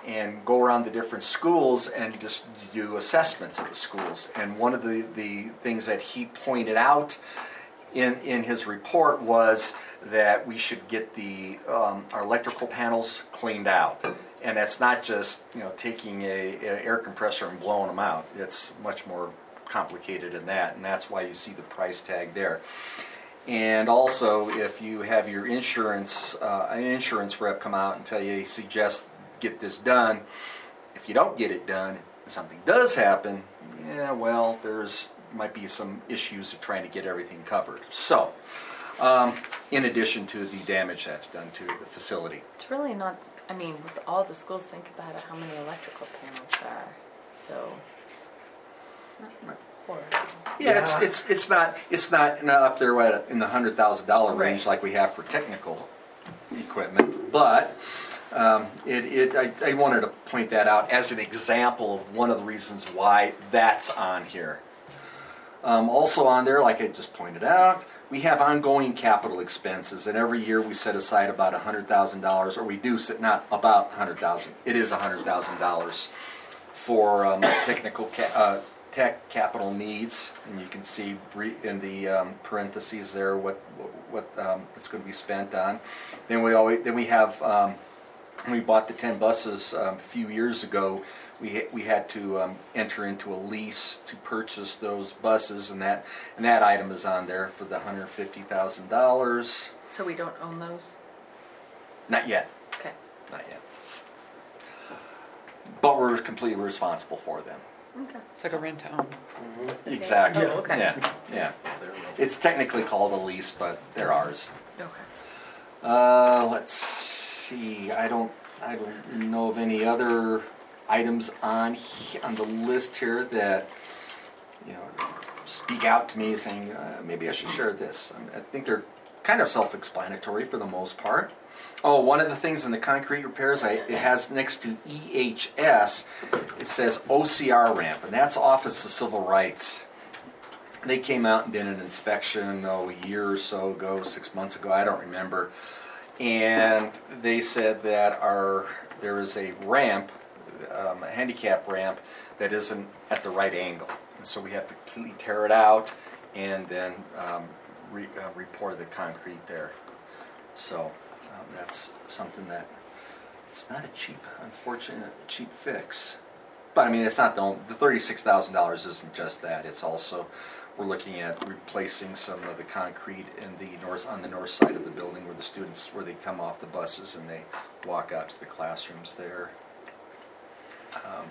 and go around the different schools and just do assessments of the schools. And one of the, the things that he pointed out in, in his report was that we should get the um, our electrical panels cleaned out. And that's not just, you know, taking a, a air compressor and blowing them out. It's much more complicated than that, and that's why you see the price tag there. And also, if you have your insurance, uh, an insurance rep come out and tell you, suggest get this done, if you don't get it done, and something does happen, yeah, well, there's might be some issues of trying to get everything covered. So, um, in addition to the damage that's done to the facility. It's really not, I mean, with all the schools, think about it, how many electrical panels there are. So, it's not horrible. Yeah, it's it's it's not it's not not up there right in the hundred thousand dollar range Right. like we have for technical equipment, but um, it it I, I wanted to point that out as an example of one of the reasons why that's on here. Um, also on there, like I just pointed out, we have ongoing capital expenses, and every year we set aside about a hundred thousand dollars, or we do set not about a hundred thousand. It is a hundred thousand dollars for um, technical ca- uh, tech capital needs, and you can see in the um, parentheses there what what um, it's going to be spent on. Then we always then we have um, when we bought the ten buses um, a few years ago. We ha- we had to um, enter into a lease to purchase those buses, and that and that item is on there for the one hundred fifty thousand dollars. So we don't own those? Not yet. Okay. Not yet. But we're completely responsible for them. Okay. It's like a rent to own. Exactly. Oh, okay. Yeah. Yeah. It's technically called a lease, but they're ours. Okay. Uh, let's see. I don't. I don't know of any other items on he- on the list here that you know speak out to me, saying uh, maybe I should share this. I, mean, I think they're kind of self-explanatory for the most part. Oh, one of the things in the concrete repairs, I, it has next to E H S, it says O C R ramp, and that's Office of Civil Rights. They came out and did an inspection oh, a year or so ago, six months ago, I don't remember. And they said that our there is a ramp, um, a handicap ramp, that isn't at the right angle. And so we have to completely tear it out and then um, re, uh, re-pour the concrete there. So um, that's something that, it's not a cheap, unfortunate, cheap fix. But I mean, it's not the only, the thirty-six thousand dollars isn't just that. It's also, we're looking at replacing some of the concrete in the north, on the north side of the building where the students, where they come off the buses and they walk out to the classrooms there. Um,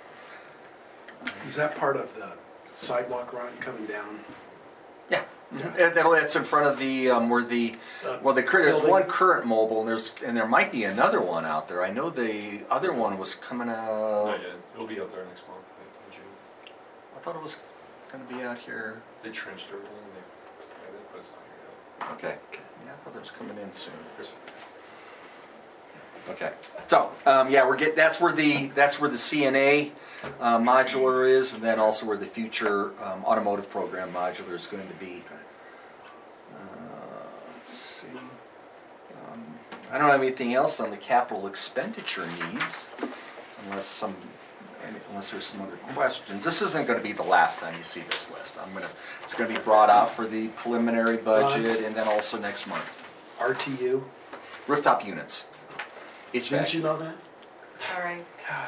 Is that part of the sidewalk run coming down? yeah, and that'll- that's in front of the um, where the Uh, well, the cur- there's building? one current mobile, and there's and there might be another one out there. I know the other one was coming out. Not yet. It'll be out there next month, I think, in June. I thought it was going to be out here. They trenched everything, and they, yeah, they put us on here. Okay, yeah, I thought it was coming in soon. Here's- Okay, so um, yeah, we're get that's where the that's where the C N A uh, modular is, and then also where the future um, automotive program modular is going to be. Uh, let's see. Um, I don't have anything else on the capital expenditure needs, unless some unless there's some other questions. This isn't going to be the last time you see this list. I'm gonna it's going to be brought out for the preliminary budget, and then also next month. R T U, Rooftop units. H V A C. didn't you know that? Sorry.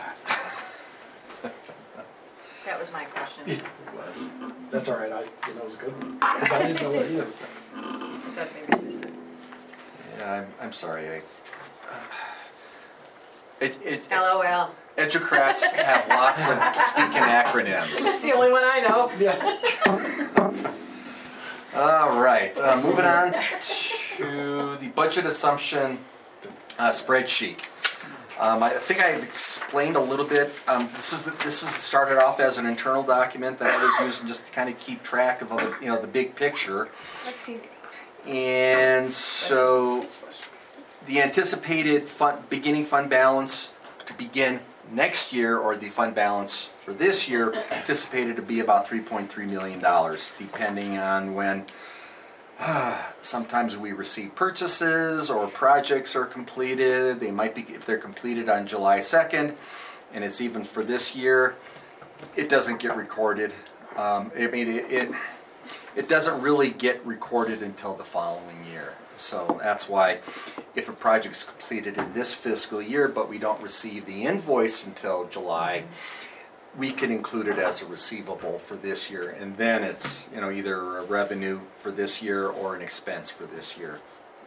That was my question. Yeah, it was. That's all right, I, you know, it was a good one. 'Cause I didn't know it either. That maybe I missed it. Yeah, I'm, I'm sorry. I, it, it, LOL. educrats have lots of speaking acronyms. That's the only one I know. Yeah. All right, uh, moving on to the budget assumption uh, spreadsheet. Um, I think I've explained a little bit. Um, this is the, this is started off as an internal document that I was using just to kind of keep track of the, you know, the big picture. Let's see. And so the anticipated fund, beginning fund balance to begin next year, or the fund balance for this year, anticipated to be about three point three million dollars, depending on when Sometimes we receive purchases or projects are completed. They might be, if they're completed on July second, and it's even for this year, it doesn't get recorded. Um, I mean, it, it it doesn't really get recorded until the following year. So that's why if a project's completed in this fiscal year, but we don't receive the invoice until July, we can include it as a receivable for this year, and then it's, you know, either a revenue for this year or an expense for this year.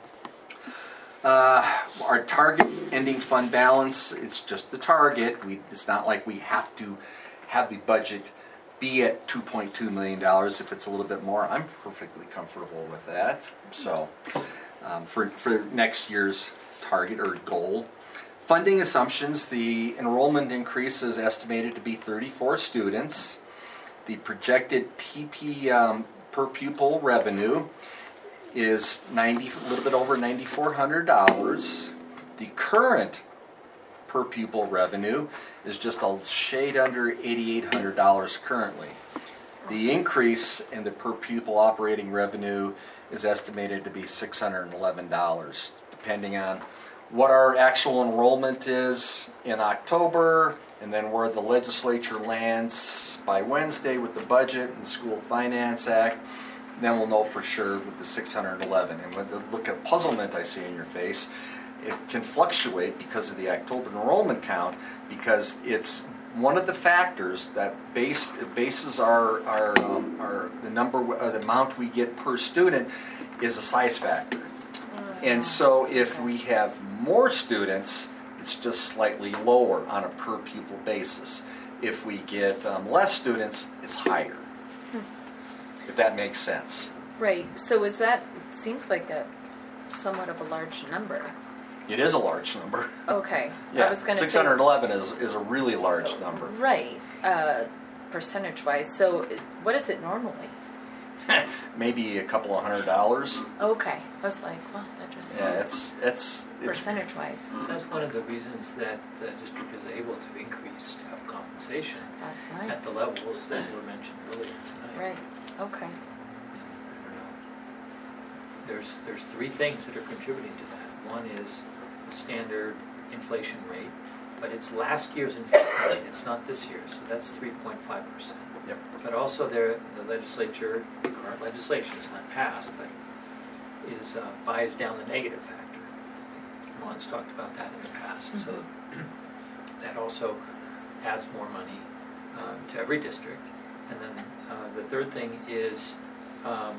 Uh, our target ending fund balance, it's just the target. We, it's not like we have to have the budget be at two point two million dollars. If it's a little bit more, I'm perfectly comfortable with that. So um, for, for next year's target or goal. Funding assumptions, the enrollment increase is estimated to be thirty-four students. The projected P P um, per pupil revenue is ninety, a little bit over nine thousand four hundred dollars. The current per pupil revenue is just a shade under eight thousand eight hundred dollars currently. The increase in the per pupil operating revenue is estimated to be six hundred eleven dollars, depending on what our actual enrollment is in October, and then where the legislature lands by Wednesday with the budget and School Finance Act. Then we'll know for sure with the six hundred eleven. And with the look at puzzlement I see in your face, it can fluctuate because of the October enrollment count, because it's one of the factors that base, bases our, our, um, our the number, uh, the amount we get per student is a size factor. And so if we have more students, it's just slightly lower on a per pupil basis. If we get um, less students, it's higher. Hmm. If that makes sense. Right. So is that, it seems like a somewhat of a large number. It is a large number. Okay. Yeah, I was going to say six hundred eleven is, is a really large number. Right. Uh, percentage-wise. So it- what is it normally? Maybe a couple of hundred dollars. Okay. I was like, well, that just Yeah, seems it's it's, it's percentage-wise. That's one of the reasons that the district is able to increase staff compensation That's nice. at the levels that were mentioned earlier tonight. Right. Okay. And I don't know. There's, there's three things that are contributing to that. One is the standard inflation rate, but it's last year's inflation rate, it's not this year's, so that's three point five percent. Yep. But also there, the legislature, the current legislation is not passed, but is uh, buys down the negative factor. Ron's talked about that in the past. Mm-hmm. So that also adds more money um, to every district. And then uh, the third thing is um,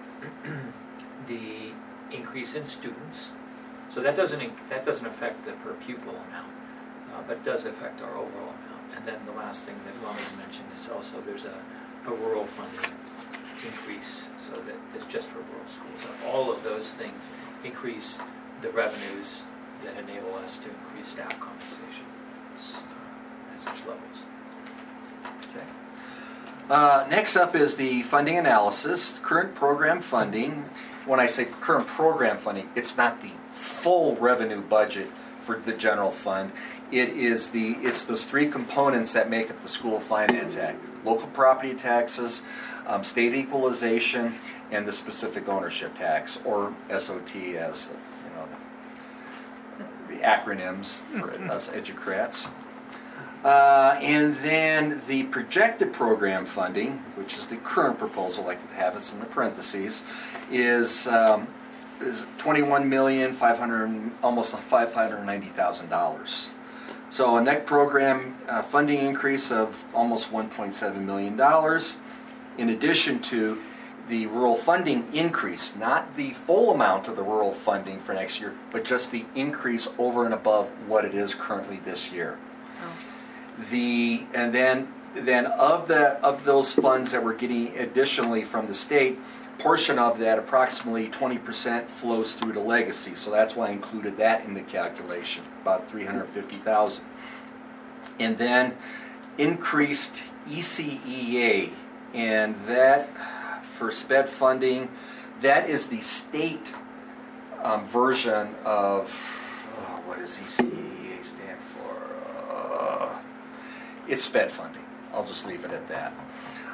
the increase in students. So that doesn't inc- that doesn't affect the per pupil amount, uh, but it does affect our overall amount. And then the last thing that Ron mentioned is also there's a, a rural funding increase, so that it's just for rural schools. So all of those things increase the revenues that enable us to increase staff compensation uh, at such levels. Okay. Uh, next up is the funding analysis. Current program funding. When I say current program funding, it's not the full revenue budget for the general fund. It is the it's those three components that make up the School Finance Act: local property taxes, um, state equalization, and the specific ownership tax, or S O T, as you know the, the acronyms for us educrats. Uh, and then the projected program funding, which is the current proposal, like to have it in the parentheses, is um, is twenty-one million five hundred, almost five hundred ninety thousand dollars. So a net program uh, funding increase of almost one point seven million dollars, in addition to the rural funding increase, not the full amount of the rural funding for next year, but just the increase over and above what it is currently this year. Oh. The and then then of the of those funds that we're getting additionally from the state, portion of that, approximately twenty percent, flows through to legacy. So that's why I included that in the calculation, about three hundred fifty thousand dollars. And then increased E C E A, and that for SPED funding, that is the state um, version of, oh, what does E C E A stand for? Uh, it's SPED funding. I'll just leave it at that.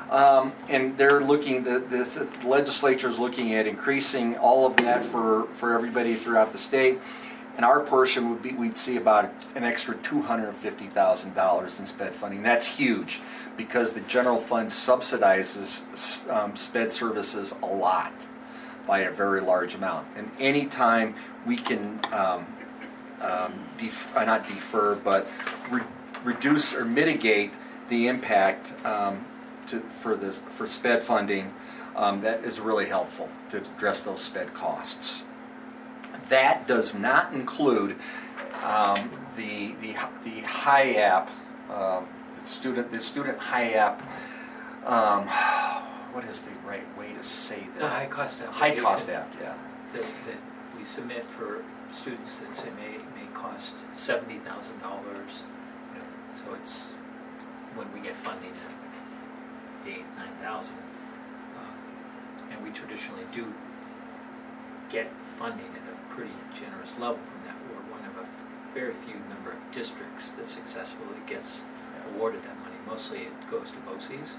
Um, and they're looking, the, the the legislature is looking at increasing all of that for, for everybody throughout the state. And our portion would be, we'd see about an extra two hundred fifty thousand dollars in SPED funding. That's huge because the general fund subsidizes um, SPED services a lot by a very large amount. And anytime we can, um, um, def- uh, not defer, but re- reduce or mitigate the impact um, to, for the for SPED funding, um, that is really helpful to address those SPED costs. That does not include um, the the the H I A P, um, the student the student H I A P. Um, what is the right way to say that? The high cost High application. cost app, yeah. That, that we submit for students that say may may cost seventy thousand dollars. You know, so it's when we get funding at eight nine thousand, uh, and we traditionally do get funding at a pretty generous level from that. We're one of a very few number of districts that successfully gets awarded that money. Mostly it goes to BOCES.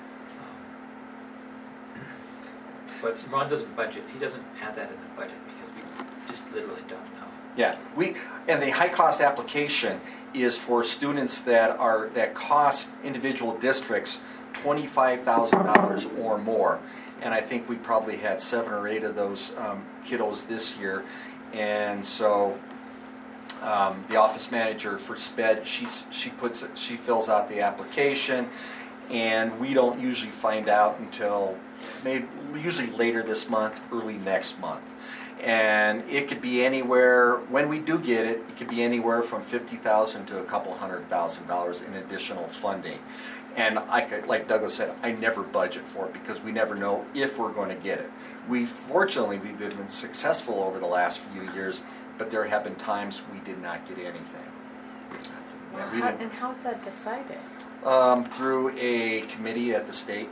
Um, but Ron doesn't budget. He doesn't add that in the budget because we just literally don't know. Yeah, we and the high cost application is for students that are that cost individual districts twenty-five thousand dollars or more. And I think we probably had seven or eight of those um, kiddos this year. And so um, the office manager for SPED, she's, she puts it, she fills out the application, and we don't usually find out until maybe usually later this month, early next month. And it could be anywhere, when we do get it, it could be anywhere from fifty thousand dollars to a couple hundred thousand dollars in additional funding. And I could, like Douglas said, I never budget for it because we never know if we're going to get it. We fortunately we've been successful over the last few years, but there have been times we did not get anything. Well, Yeah, we how, didn't- and how's that decided? um, through a committee at the state.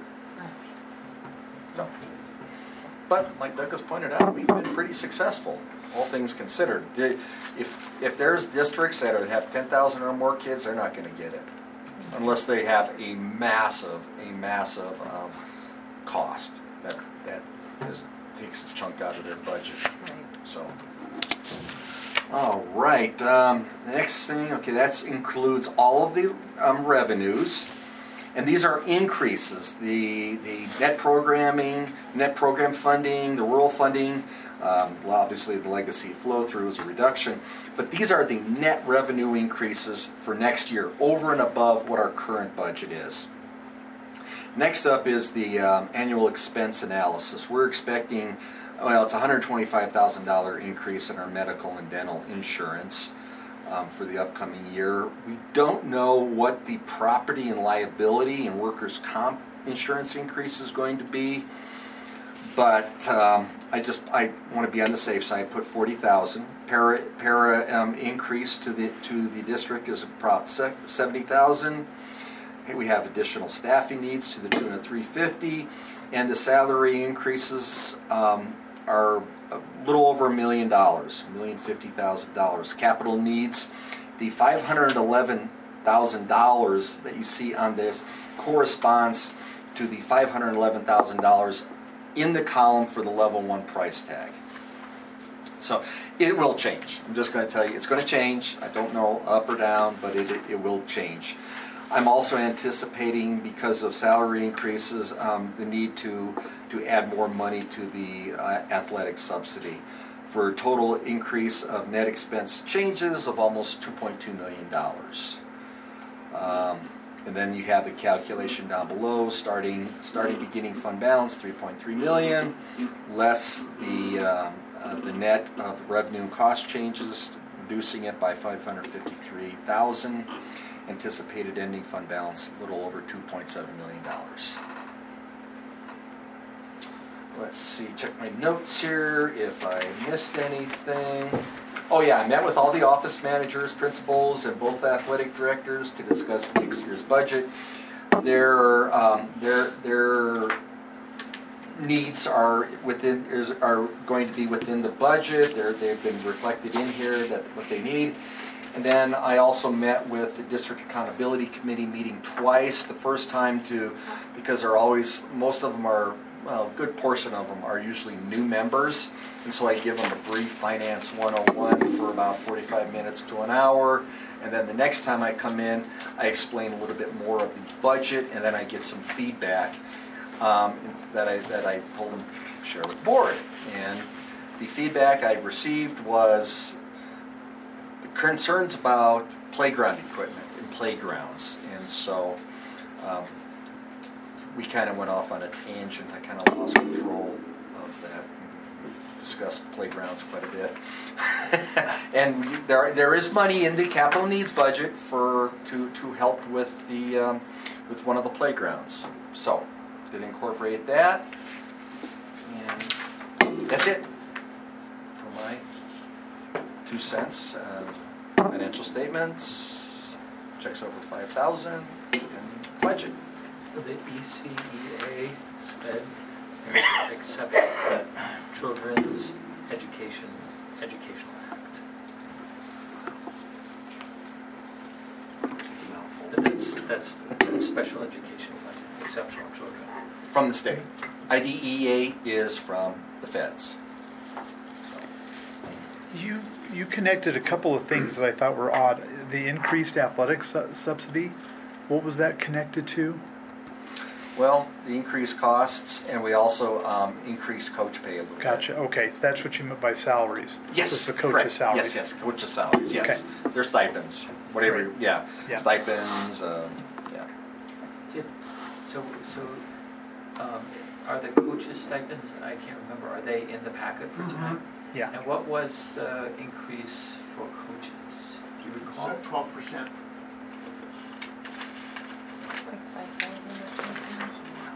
So, but like Douglas pointed out, we've been pretty successful, all things considered. The- If if there's districts that are- have ten thousand or more kids, they're not going to get it unless they have a massive, a massive um, cost that that is, takes a chunk out of their budget. Right. So, all right. Um, the next thing, okay, that includes all of the um, revenues, and these are increases. The the net programming, net program funding, the rural funding. Um, well, obviously, the legacy flow through is a reduction, but these are the net revenue increases for next year, over and above what our current budget is. Next up is the um, annual expense analysis. We're expecting, well, it's a one hundred twenty-five thousand dollars increase in our medical and dental insurance um, for the upcoming year. We don't know what the property and liability and workers' comp insurance increase is going to be, but um, I just I want to be on the safe side. Put forty thousand. Para para um, increase to the to the district is about seventy thousand. We have additional staffing needs to the tune of three fifty, and the salary increases um, are a little over a million dollars, a million fifty thousand dollars. Capital needs, the five hundred eleven thousand dollars that you see on this corresponds to the five hundred eleven thousand dollars in the column for the level one price tag. So it will change. I'm just going to tell you, it's going to change. I don't know up or down, but it, it will change. I'm also anticipating, because of salary increases, um, the need to, to add more money to the uh, athletic subsidy for a total increase of net expense changes of almost two point two million dollars. Um, And then you have the calculation down below, starting starting beginning fund balance, three point three million dollars, less the um, uh, the net of revenue and cost changes, reducing it by five hundred fifty-three thousand dollars. Anticipated ending fund balance, a little over two point seven million dollars. Let's see, check my notes here if I missed anything. Oh yeah, I met with all the office managers, principals, and both athletic directors to discuss next year's budget. Their um, their their needs are within is, are going to be within the budget. They're, they've been reflected in here that what they need, And then I also met with the District Accountability Committee meeting twice. The first time to, because they're always, most of them are, well, a good portion of them are usually new members. And so I give them a brief Finance one oh one for about forty-five minutes to an hour. And then the next time I come in, I explain a little bit more of the budget, and then I get some feedback um, that I that I told them to share with the board. And the feedback I received was the concerns about playground equipment and playgrounds. And so um, we kind of went off on a tangent. I kind of lost control of that. Discussed playgrounds quite a bit. And we, there there is money in the capital needs budget for to to help with the um, with one of the playgrounds. So did incorporate that, and that's it for my two cents. Uh, financial statements, checks over five thousand, and budget. The E C E A SPED stands for Exceptional Children's Education Educational Act. It's a mouthful. That's that's that's special education funding, exceptional children. From the state. I D E A is from the feds. You you connected a couple of things that I thought were odd. The increased athletic su- subsidy, what was that connected to? Well, the increased costs, and we also um, increased coach pay a little bit. Gotcha. Okay, so that's what you meant by salaries. Yes, It's the coach's correct. salaries. Yes, yes, coach's salaries, yes. Their stipends, whatever, Right. yeah. Yeah. Stipends, um, yeah. Did, so so um, are the coaches' stipends? I can't remember. Are they in the packet for tonight? Yeah. And what was the increase for coaches? Do you recall? Twelve percent. It's like five thousand or something.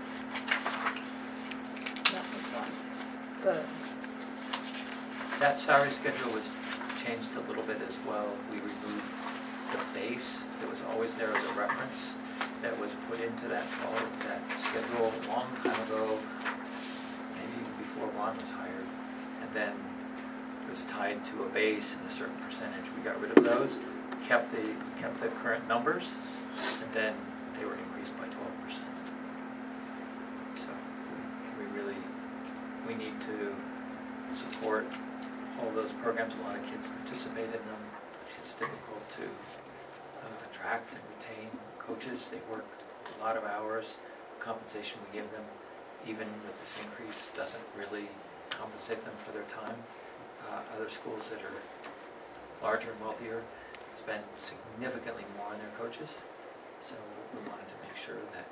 That was um, the, That salary schedule was changed a little bit as well. We removed the base that was always there as a reference that was put into that all of that schedule a long time ago, maybe even before Ron was hired. And then it was tied to a base and a certain percentage. We got rid of those, kept the kept the current numbers, and then they were increased by twelve percent. So we really we need to support all those programs. A lot of kids participate in them. It's difficult to uh, attract and retain coaches. They work a lot of hours. The compensation we give them, even with this increase, doesn't really compensate them for their time. Uh, other schools that are larger and wealthier spend significantly more on their coaches. So we wanted to make sure that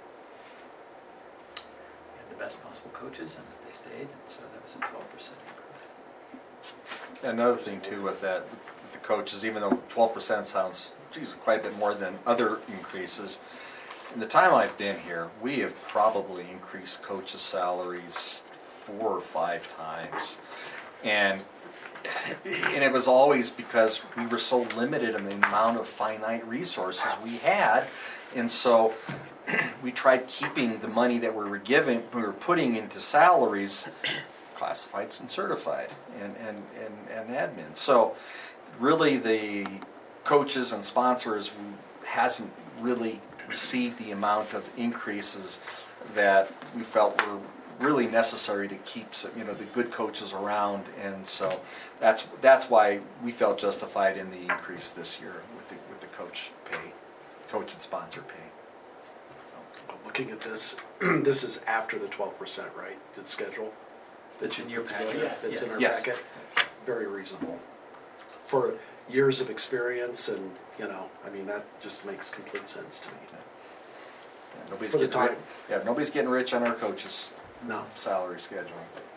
we had the best possible coaches and that they stayed. And so that was a twelve percent increase. Another thing too with that, the coaches, even though twelve percent sounds, geez, quite a bit more than other increases, in the time I've been here, we have probably increased coaches' salaries four or five times. And and it was always because we were so limited in the amount of finite resources we had. And so we tried keeping the money that we were giving, we were putting into salaries, classifieds and certified, and, and, and, and admin. So really the coaches and sponsors hasn't really received the amount of increases that we felt were really necessary to keep some, you know, the good coaches around. And so that's that's why we felt justified in the increase this year with the with the coach pay, coach and sponsor pay. Well, looking at this, this is after the twelve percent, right? Good schedule. That's in your put packet. together? That's in our Yes. packet. Very reasonable. For years of experience and, you know, I mean, that just makes complete sense to me. Yeah, nobody's For the getting ri- time. Yeah, nobody's getting rich on our coaches' No. salary schedule.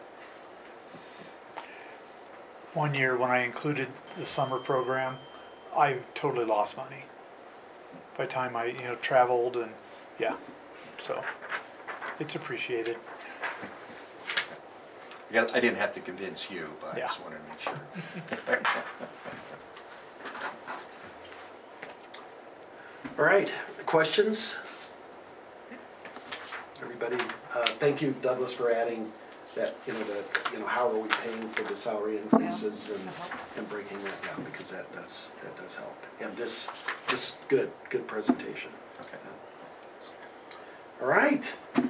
One year when I included the summer program, I totally lost money. By the time I, you know, traveled and, yeah, so it's appreciated. I guess I didn't have to convince you, but I Yeah. just wanted to make sure. All right, questions? Everybody, uh, thank you, Douglas, for adding that, you know, the, you know, how are we paying for the salary increases and, and breaking that down, because that does, that does help. And this, this, good, good presentation. Okay. All right.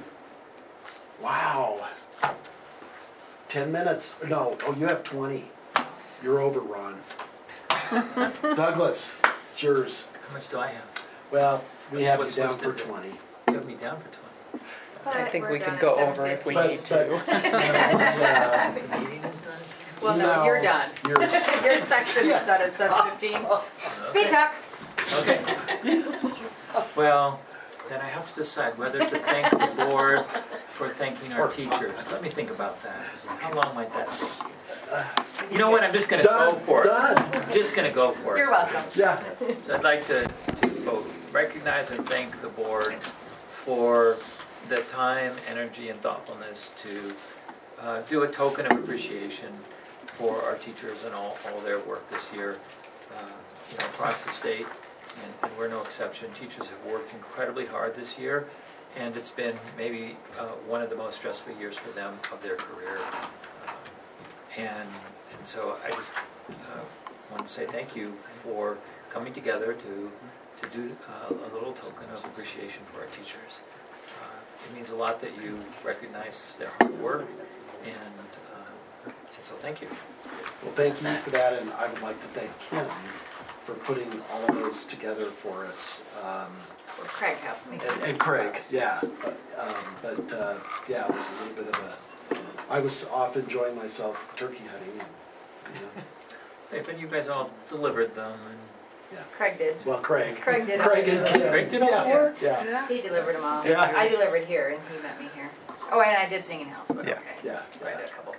Wow. Ten minutes, no, oh, you have twenty. You're over, Ron. Douglas, it's yours. How much do I have? Well, we What's- have you what's down listed for there? twenty. You have me down for twenty. I But think we're we done can at go over if we seven need But- to. Yeah. The meeting is done? Well, no, you're done. Yours. Your section is done at seven fifteen. Speed talk. Okay. Well, then I have to decide whether to thank the board for thanking our teachers. Let me think about that. How long might that take? You know what, I'm just gonna go Done, for it. done. I'm just gonna go for it. You're welcome. Yeah. So I'd like to, to both recognize and thank the board for the time, energy, and thoughtfulness to uh, do a token of appreciation for our teachers and all, all their work this year. Uh, you know, across the state, and, and we're no exception. Teachers have worked incredibly hard this year, and it's been maybe uh, one of the most stressful years for them of their career. Uh, and and so I just uh, want to say thank you for coming together to to do uh, a little token of appreciation for our teachers. Uh, it means a lot that you recognize their hard work, and, uh, and so thank you. Well, thank you for that, and I would like to thank Kim for putting all of those together for us. Um, Well, Craig helped me. and, and Craig, yeah. But, um, but uh, yeah, it was a little bit of a. I was off enjoying myself turkey hunting. And, you know, Hey, but you guys all delivered them, and Craig did. well, Craig. Craig did. Craig all and the- Kim. Craig did all yeah, the work? Yeah, He delivered them all. Yeah. I delivered here, and he met me here. Oh, and I did sing in house, but Yeah. okay. yeah. Right, yeah. a couple.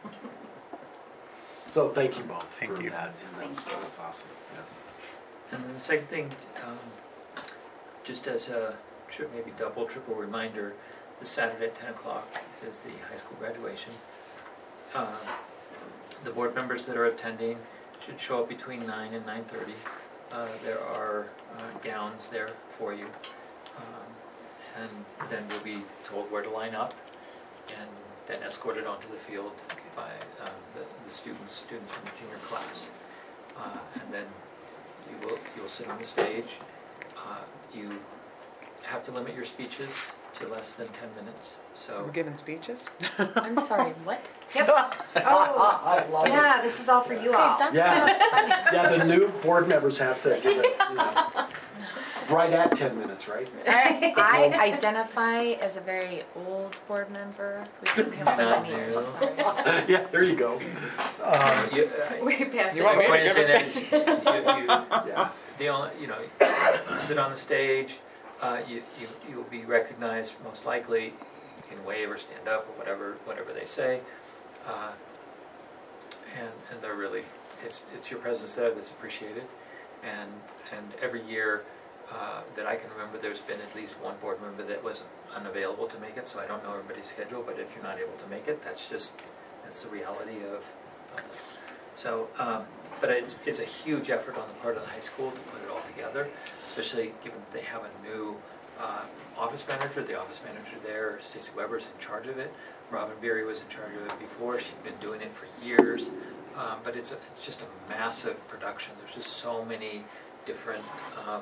So thank you both Thank for you. that. And that was, Thank you. that was awesome. Yeah. And then the second thing, um, just as a tri- maybe double, triple reminder, this Saturday at ten o'clock is the high school graduation. Uh, the board members that are attending should show up between nine and nine thirty. Uh, there are uh, gowns there for you, um, and then we'll be told where to line up, and then escorted onto the field by um, the, the students, students from the junior class, uh, and then you will you will sit on the stage. Uh, you have to limit your speeches to less than ten minutes. So We're giving speeches? I'm sorry, what? Yep. Oh, I love yeah, this is all for you all. That's Yeah. not funny. it. Yeah, the new board members have to give it, you know, right at ten minutes, right? I, I identify as a very old board member who's been here more Not than years. new. Sorry. Yeah, there you go. uh, you, uh, Way past You the want me to point is give a that is, you, you, Yeah. the only, you know, you sit on the stage, uh, you, you, you'll be recognized most likely, you can wave or stand up or whatever, whatever they say. Uh, and, and they're really, it's, it's your presence there that's appreciated. And, and every year, uh, that I can remember, there's been at least one board member that was unavailable to make it, so I don't know everybody's schedule, but if you're not able to make it, that's just, that's the reality of, of it. So, um, but it's, it's a huge effort on the part of the high school to put it all together, especially given that they have a new uh, office manager. The office manager there, Stacy Weber's in charge of it. Robin Beery was in charge of it before. She'd been doing it for years. Um, but it's, a, it's just a massive production. There's just so many different um,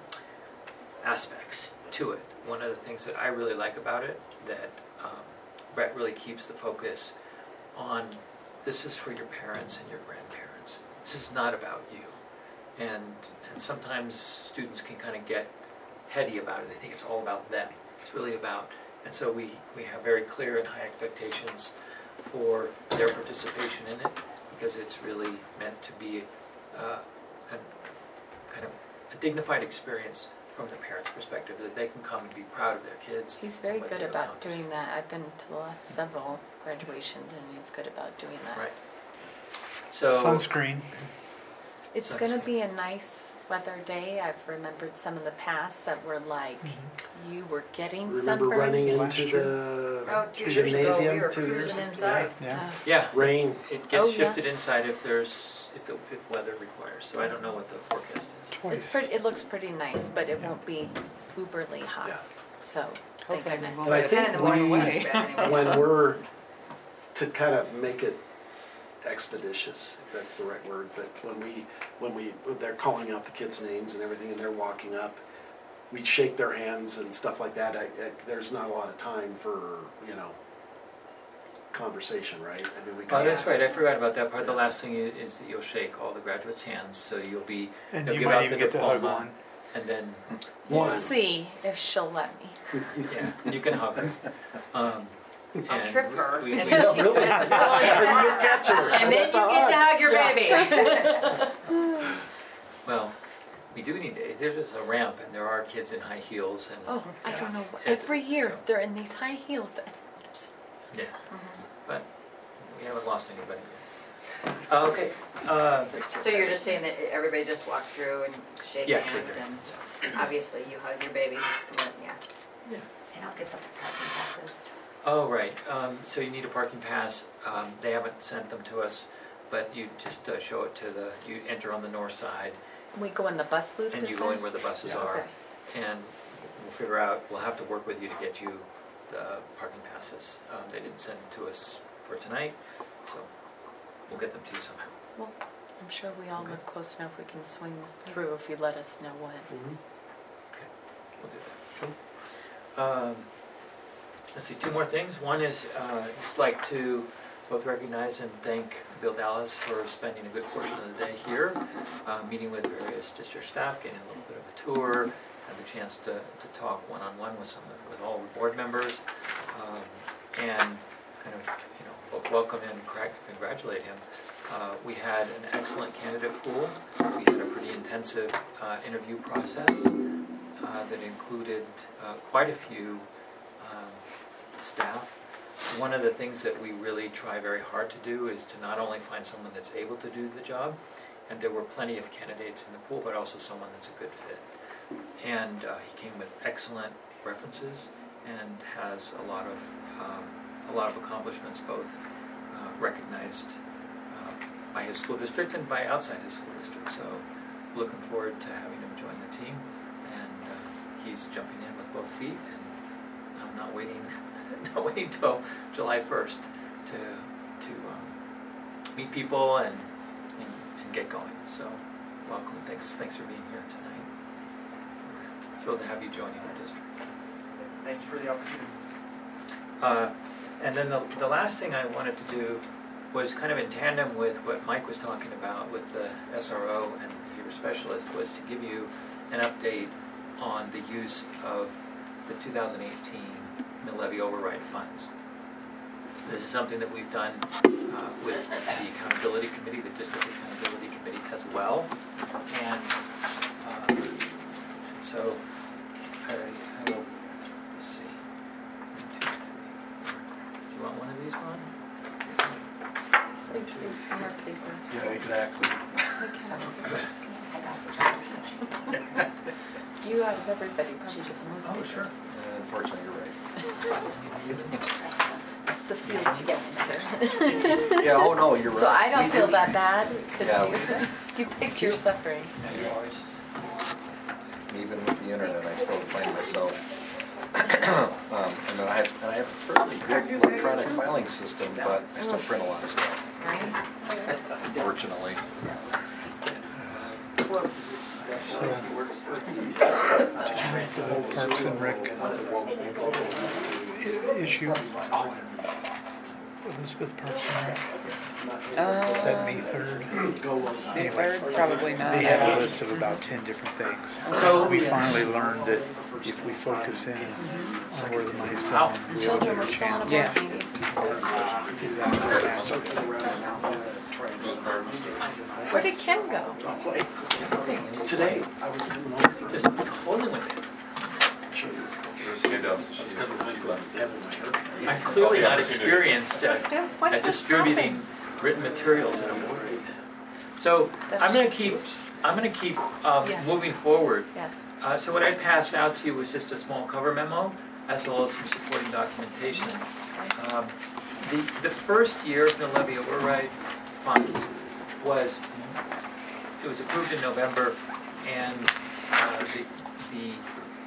aspects to it. One of the things that I really like about it, that um, Brett really keeps the focus on, this is for your parents and your grandparents. This is not about you. And and sometimes students can kind of get heady about it. They think it's all about them. It's really about, and so we, we have very clear and high expectations for their participation in it, because it's really meant to be uh, a kind of a dignified experience from the parents' perspective, that they can come and be proud of their kids. He's very and what good they've about accomplished. doing that. I've been to the last several graduations and he's good about doing that. Right. So Sunscreen. It's Sunscreen. going to be a nice weather day. I've remembered some of the past that were like, you were getting Remember sunburned. running Last into year? the Oh, two years ago, gymnasium we were two years cruising ago? inside. Yeah. Uh, yeah, Rain. it gets Oh, yeah. shifted inside if there's if the if weather requires. So I don't know what the forecast is. Twice. It's pretty, it looks pretty nice, but it won't be uberly hot. Yeah. So, thank Hopefully we goodness. won't And I get think ten in the morning we- wasn't too bad anyways. When we're to kind of make it expeditious, if that's the right word, but when we, when we, they're calling out the kids' names and everything, and they're walking up, we'd shake their hands and stuff like that. I, I, there's not a lot of time for, you know, conversation, right? I mean, we. Oh, that's right, I forgot about that part. The last thing i- is that you'll shake all the graduates' hands, so you'll be, And you'll you give might out the even get to hug diploma, one. and then, We'll One. see if she'll let me. yeah, you can hug her. Um, I'll and trip her. we- and we- then Yeah, she really? gets to- And you catch her. And then That's you a get to hug. hug your Yeah. baby. Well, we do need, to- there is a ramp, and there are kids in high heels, and. Oh, I don't know. Yeah. Every year So- they're in these high heels. Yeah, but we haven't lost anybody yet. Uh, okay, uh, So you're just saying that everybody just walk through and shake Yeah, hands shake and obviously you hug your baby, but yeah. And I'll get the parking passes. oh, right, um, so you need a parking pass, um, they haven't sent them to us, but you just uh, show it to the, you enter on the north side, We go in the bus loop. and you is go that? in where the buses Yeah. are, Okay. and we'll figure out, we'll have to work with you to get you the parking passes. Um, they didn't send them to us for tonight, so we'll get them to you somehow. Well, I'm sure we all Okay. live close enough we can swing through if you let us know when. Mhm. We'll do that. Um, let's see, two more things. One is, uh, I'd just like to both recognize and thank Bill Dallas for spending a good portion of the day here, uh, meeting with various district staff, getting a little bit of a tour, had the chance to, to talk one-on-one with some, of- with all the board members, um, and kind of, you know, both welcome him and cra- congratulate him. Uh, we had an excellent candidate pool. We had a pretty intensive uh, interview process uh, that included uh, quite a few um, staff. One of the things that we really try very hard to do is to not only find someone that's able to do the job, and there were plenty of candidates in the pool, but also someone that's a good fit. And uh, he came with excellent references and has a lot of um, a lot of accomplishments, both uh, recognized uh, by his school district and by outside his school district. So, looking forward to having him join the team, and uh, he's jumping in with both feet, and I'm not waiting, not waiting till July first to to um, meet people and, and and get going. So, welcome. Thanks. Thanks for being here tonight. We're thrilled to have you joining our district. Thank you for the opportunity. Uh, and then the, the last thing I wanted to do was kind of in tandem with what Mike was talking about with the S R O and behavior specialist, was to give you an update on the use of the two thousand eighteen mill levy override funds. This is something that we've done uh, with the accountability committee, the district accountability committee as well, and, uh, and so I, I will. Let's see. One, two, three, four. Do you want one of these, Ron? Say please, more please. Yeah, exactly. You out of everybody probably just knows. Oh, sure. Unfortunately, you're right. It's the field you get into. Yeah, oh no, you're right. So I don't We feel do- that bad Yeah, we because you, you picked your suffering. Yeah, you always. Even with the internet, I still find myself. um, and then I have, and I have a fairly good electronic filing system, but I still print a lot of stuff, unfortunately. So, the Parks and Rec i- issue, Elizabeth Parks and Rec, that Uh, May third. May third, probably not. They have a list of about ten different things. So- we finally learned that if we focus in on where the money's How? going, we Children have were a still on a chance. Yeah. board meeting. Where did Kim go? Today, I was coming over. Just totally went in. There's handouts. She, she left. I'm clearly the not opportunity. experienced at, Yeah, what's at your distributing stopping? written materials in a board meeting. So I'm going to keep, I'm going to keep um, Yes. moving forward. Yes. Uh, so what I passed out to you was just a small cover memo, as well as some supporting documentation. Um, the the first year of the levy override funds was it was approved in November, and uh, the the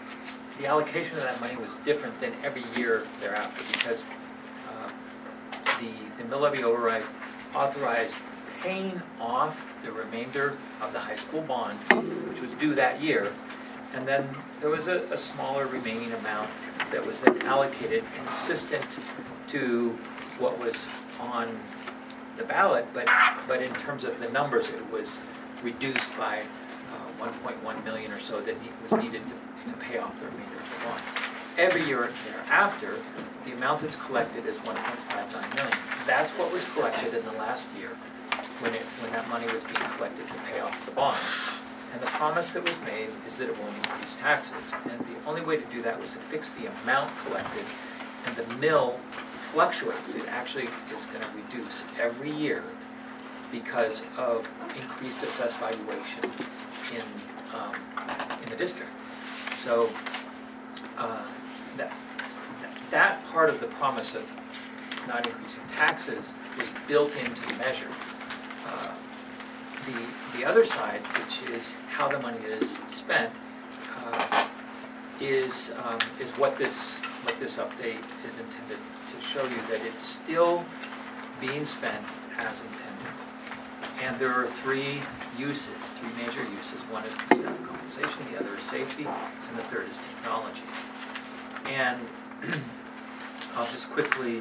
the allocation of that money was different than every year thereafter because uh, the, the mill levy override authorized paying off the remainder of the high school bond, which was due that year. And then there was a, a smaller remaining amount that was then allocated consistent to what was on the ballot, but, but in terms of the numbers, it was reduced by uh, one point one million or so that was needed to, to pay off the remainder of the bond. Every year thereafter, the amount that's collected is one point five nine million. That's what was collected in the last year when it when that money was being collected to pay off the bond. And the promise that was made is that it won't increase taxes. And the only way to do that was to fix the amount collected. And the mill fluctuates. It actually is going to reduce every year because of increased assessed valuation in um, in the district. So uh, that that part of the promise of not increasing taxes was built into the measure. Uh, the the other side, which is how the money is spent, uh, is um, is what this what this update is intended to show you, that it's still being spent as intended. And there are three uses, three major uses. One is staff compensation, the other is safety, and the third is technology. And I'll just quickly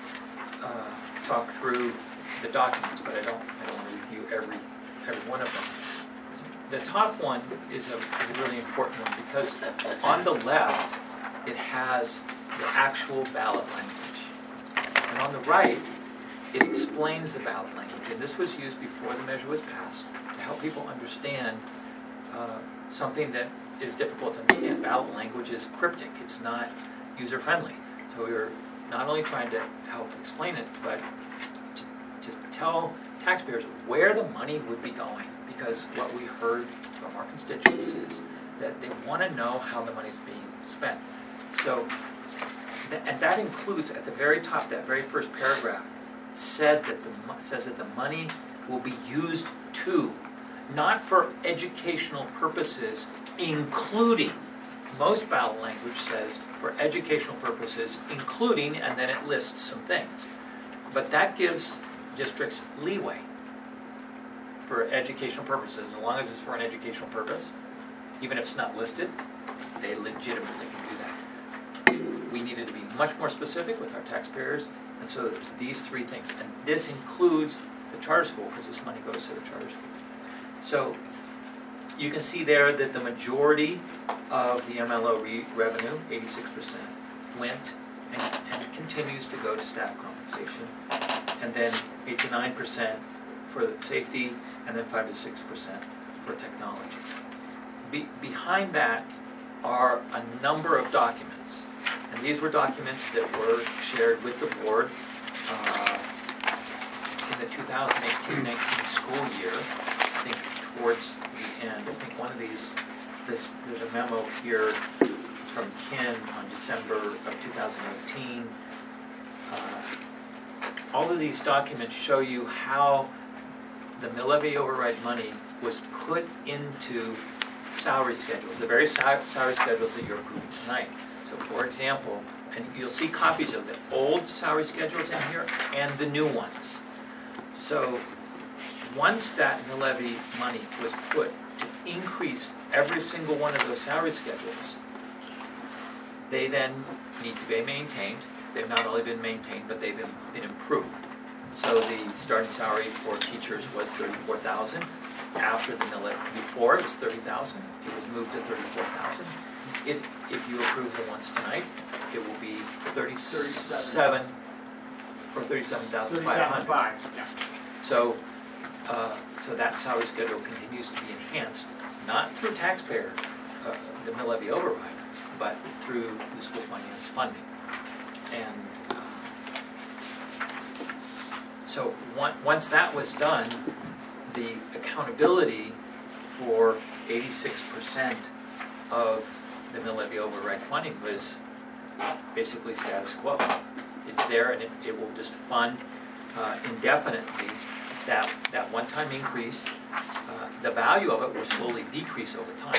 uh, talk through the documents, but I don't I don't want to review every every one of them. The top one is a, is a really important one because on the left it has the actual ballot language, and on the right it explains the ballot language. And this was used before the measure was passed to help people understand uh, something that is difficult to understand. Ballot language is cryptic; it's not user-friendly. So we were not only trying to help explain it, but to, to tell taxpayers where the money would be going, because what we heard from our constituents is that they want to know how the money is being spent. So, th- and that includes at the very top, that very first paragraph, said that the mo- says that the money will be used to, not for educational purposes, including. Most ballot language says for educational purposes, including, and then it lists some things. But that gives districts leeway for educational purposes. As long as it's for an educational purpose, even if it's not listed, they legitimately can do that. We needed to be much more specific with our taxpayers, and so there's these three things. And this includes the charter school, because this money goes to the charter school. So you can see there that the majority of the M L O re- revenue, eighty-six percent, went and, and continues to go to staff compensation, and then eight to nine percent for the safety, and then five to six percent for technology. Be- behind that are a number of documents, and these were documents that were shared with the board uh, in the two thousand eighteen nineteen school year. I think towards the end. I think one of these, this there's a memo here from Ken on December of two thousand eighteen. Uh, all of these documents show you how the mill levy override money was put into salary schedules, the very sal- salary schedules that you're approving tonight. So for example, and you'll see copies of the old salary schedules in here and the new ones. So once that mill levy money was put to increase every single one of those salary schedules, they then need to be maintained. They've not only been maintained, but they've been, been improved. So the starting salary for teachers was thirty-four thousand dollars. After the mill levy, before it was thirty thousand dollars. It was moved to thirty-four thousand dollars. It, if you approve the ones tonight, it will be thirty-seven or thirty-seven thousand five hundred dollars. Yeah. So, uh, so that salary schedule continues to be enhanced, not through taxpayer, uh, the mill levy override, but through the school finance funding. And uh, so one, once that was done, the accountability for eighty-six percent of the mill levy override funding was basically status quo. It's there, and it, it will just fund uh, indefinitely that, that one-time increase. Uh, the value of it will slowly decrease over time.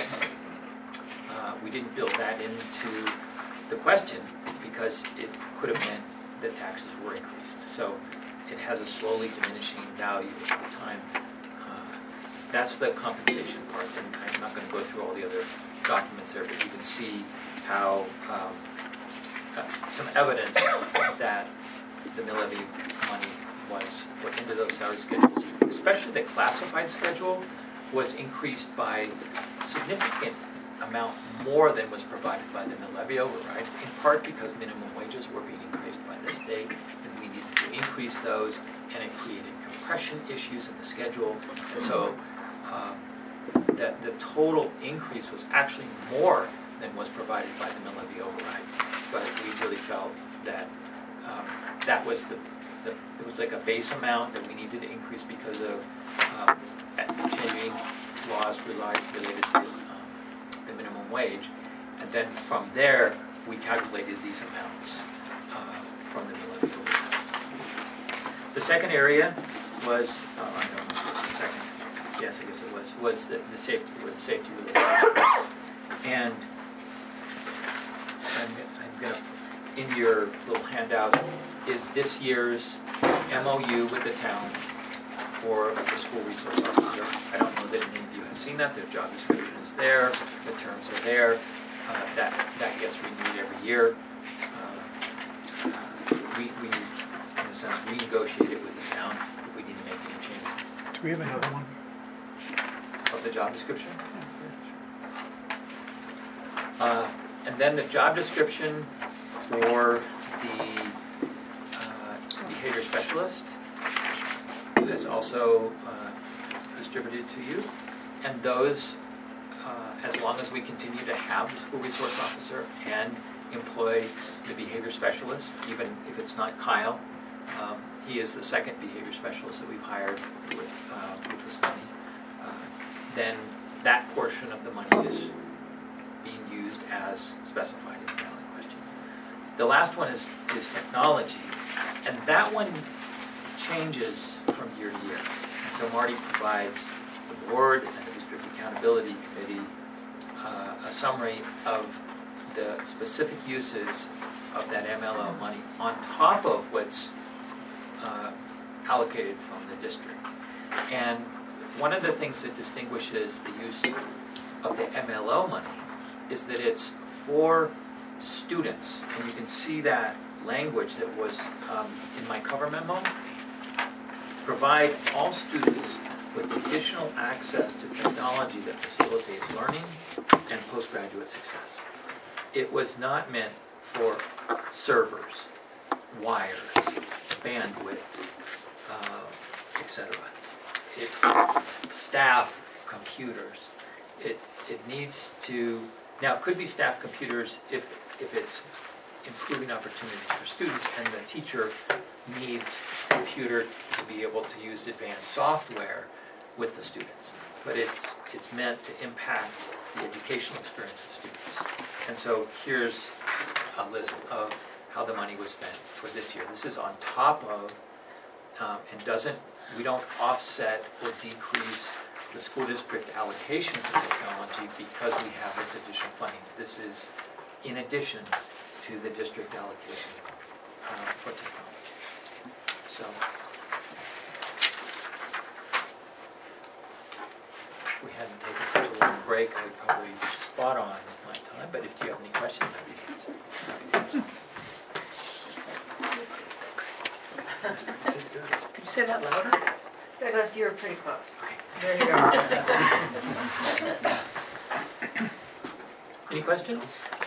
Uh, we didn't build that into the question because it could have meant the taxes were increased. So it has a slowly diminishing value over time. Uh, That's the compensation part, and I'm not going to go through all the other documents there, but you can see how um, uh, some evidence that the mill levy money was put into those salary schedules, especially the classified schedule was increased by a significant amount more than was provided by the mill levy override, in part because minimum wages were being increased by the state, and we needed to increase those, and it created compression issues in the schedule. And so uh, that the total increase was actually more than was provided by the mill levy override. But we really felt that um, that was the, the, it was like a base amount that we needed to increase because of um, changing laws related to um, the minimum wage. And then from there, we calculated these amounts uh, from the mill levy override. The second area was, uh, I don't know, it was the second, yes, I guess it was, was the, the safety, were the safety related. And I'm, I'm gonna, in your little handout is this year's M O U with the town for the school resource officer. I don't know that any of you have seen that. Their job description is there. The terms are there. Uh, that that gets renewed every year. Uh, uh, we, we, in a sense, renegotiate it with the town if we need to make any changes. Do we have another one? Of the job description? Uh, and then the job description for the uh, behavior specialist is also uh, distributed to you. And those, uh, as long as we continue to have the school resource officer and employ the behavior specialist, even if it's not Kyle, um, he is the second behavior specialist that we've hired with, uh, with this money, uh, then that portion of the money is being used as specified in the ballot question. The last one is, is technology, and that one changes from year to year. And so Marty provides the board and the District Accountability Committee uh, a summary of the specific uses of that M L O money on top of what's uh, allocated from the district. And one of the things that distinguishes the use of the M L O money is that it's for students, and you can see that language that was um, in my cover memo. Provide all students with additional access to technology that facilitates learning and postgraduate success. It was not meant for servers, wires, bandwidth, uh, et cetera. It, staff computers. It it needs to, now it could be staff computers if if it's improving opportunities for students and the teacher needs a computer to be able to use advanced software with the students. But it's it's meant to impact the educational experience of students. And so here's a list of how the money was spent for this year. This is on top of, um, and doesn't, we don't offset or decrease the school district allocation for technology because we have this additional funding. This is in addition to the district allocation uh, for technology. So, if we hadn't taken such a long break, I would probably be spot on with my time, but if you have any questions, I'd be happy to answer. Could you say that louder? Douglas, you were pretty close. There you go. Any questions?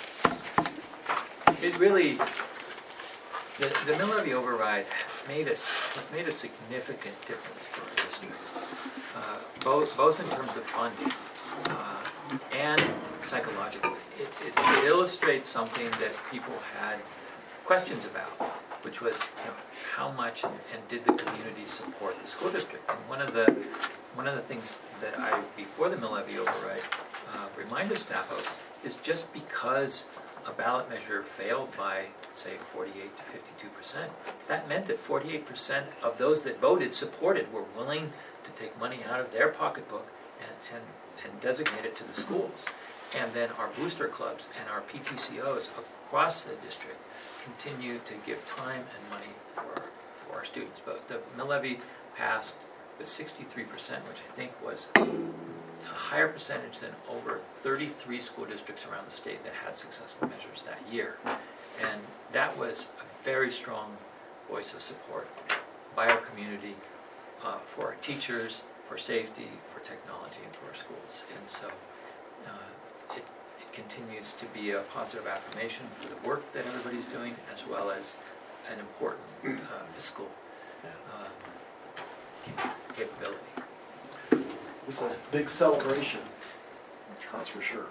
It really, the, the mill levy override made us, has made a significant difference for our district, uh, both, both in terms of funding uh, and psychologically. It, it, it illustrates something that people had questions about, which was, you know, how much and, and did the community support the school district? And one of the one of the things that I, before the mill levy override, uh, reminded staff of is just because a ballot measure failed by, say, forty-eight to fifty-two percent, that meant that forty-eight percent of those that voted supported were willing to take money out of their pocketbook and, and, and designate it to the schools. And then our booster clubs and our P T C Os across the district continue to give time and money for, for our students. But the mill levy passed with sixty-three percent, which I think was a higher percentage than over thirty-three school districts around the state that had successful measures that year. And that was a very strong voice of support by our community uh, for our teachers, for safety, for technology, and for our schools. And so uh, it, it continues to be a positive affirmation for the work that everybody's doing, as well as an important uh, fiscal uh, cap- capability. It was a big celebration, that's for sure.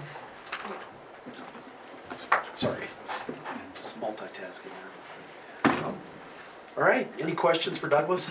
Sorry, just multitasking there. All right, any questions for Douglas?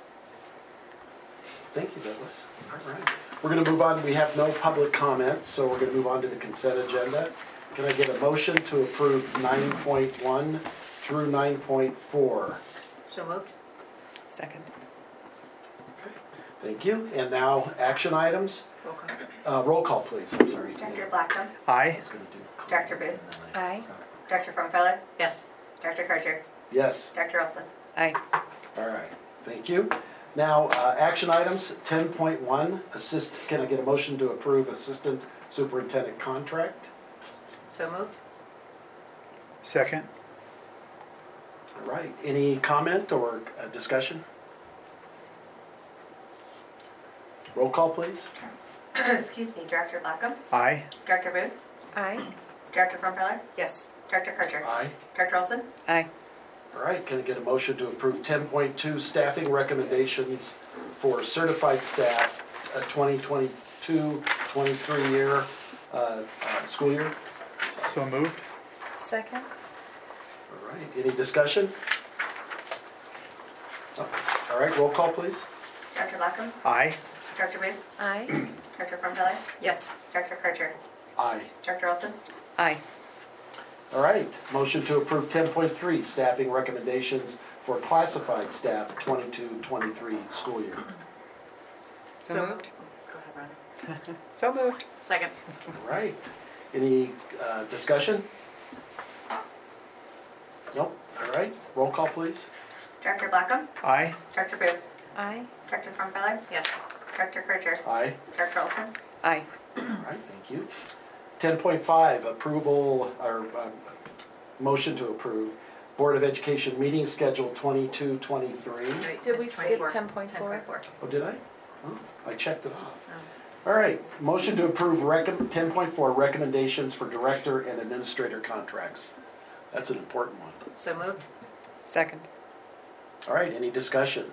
Thank you, Douglas. All right. We're going to move on. We have no public comments, so we're going to move on to the consent agenda. Can I get a motion to approve nine point one through nine point four? So moved. Second. Okay, thank you. And now, action items. Roll call. Uh, roll call, please. I'm sorry. Doctor Blackham, I Aye. was going to do. Doctor Booth, Aye. Doctor Frumfeller, Yes. Doctor Carter, Yes. Doctor Olson. Aye. All right. Thank you. Now, uh, action items. ten point one. Assist. Can I get a motion to approve assistant superintendent contract? So moved. Second. All right. Any comment or uh, discussion? Roll call, please. Excuse me, Doctor Blackham, Aye. Doctor Booth, Aye. Doctor Frumfeller, Yes. Doctor Carter, Aye. Doctor Olson. Aye. All right. Can I get a motion to approve ten point two staffing recommendations for certified staff at twenty twenty-two twenty-three year uh, uh, school year? So moved. Second. All right. Any discussion? Oh, all right. Roll call, please. Doctor Blackham, Aye. Doctor Booth, Aye. Doctor Frumfeller, Yes. Doctor Carter, Aye. Doctor Olson. Aye. All right, motion to approve ten point three, staffing recommendations for classified staff twenty-two twenty-three school year. So moved. Go ahead, Ron. So moved. Second. All right, any uh, discussion? Nope, all right, roll call, please. Doctor Blackham, Aye. Doctor Booth, Aye. Doctor Frumfeller, Yes. Doctor Carter, Aye. Doctor Olson. Aye. All right, thank you. ten point five, approval, or uh, motion to approve Board of Education meeting schedule twenty-two twenty-three. Wait, Did we missed skip twenty-four. ten point four? ten point four. Oh, did I? Oh, I checked it off. Oh. All right, motion to approve recom- ten point four recommendations for director and administrator contracts. That's an important one. So moved. Second. All right, any discussion?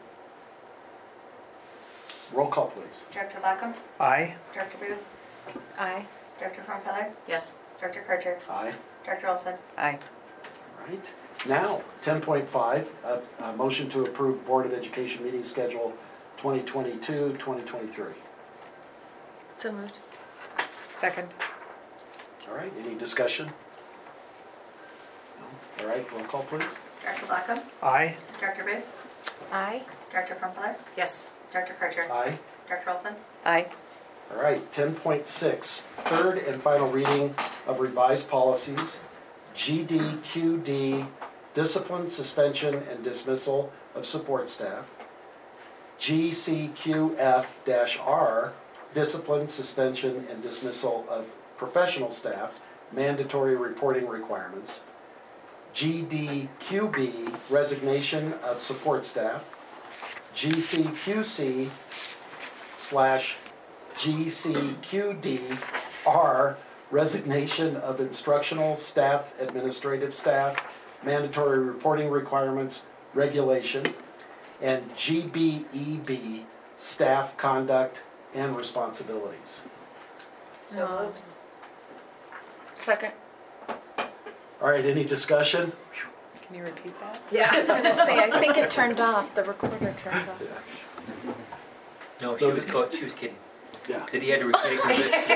Roll call, please. Doctor Blackham, Aye. Doctor Booth, Aye. Doctor Frumfeller, Yes. Doctor Carter, Aye. Doctor Olson. Aye. All right. Now, ten point five, a, a motion to approve Board of Education meeting schedule twenty twenty-two twenty twenty-three. So moved. Second. All right, any discussion? No? All right, roll call, please. Doctor Blackham, Aye. Doctor Booth, Aye. Doctor Frumfeller, Yes. Doctor Carter, Aye. Doctor Olson. Aye. All right, ten point six, third and final reading of revised policies, G D Q D, discipline, suspension, and dismissal of support staff, G C Q F R, discipline, suspension, and dismissal of professional staff, mandatory reporting requirements, G D Q B, resignation of support staff, G C Q C slash G C Q D R, resignation of instructional staff, administrative staff, mandatory reporting requirements, regulation, and G B E B, staff conduct and responsibilities. So moved. Second. All right, any discussion? Can you repeat that? Yeah, I was gonna say, I think it turned off, the recorder turned off. No, she was co- she was kidding. Yeah. Did he have to repeat it? 'Cause it's-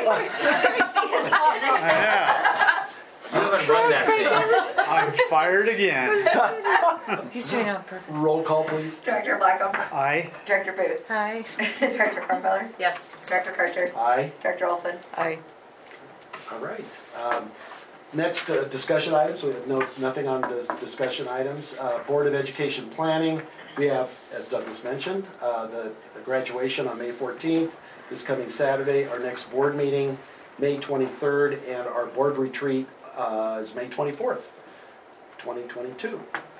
I You haven't run that thing. know. I'm fired again. He's doing it on purpose. Roll call, please. Doctor Blackham, Aye. Doctor Booth, Hi. Doctor Frumfeller, Yes. Doctor Carter, Aye. Doctor Olson. Aye. All right. Um, Next, uh, discussion items, we have no, nothing on dis- discussion items. Uh, Board of Education Planning, we have, as Douglas mentioned, uh, the the graduation on May fourteenth, this coming Saturday. Our next board meeting, May twenty-third, and our board retreat uh, is May twenty-fourth, twenty twenty-two.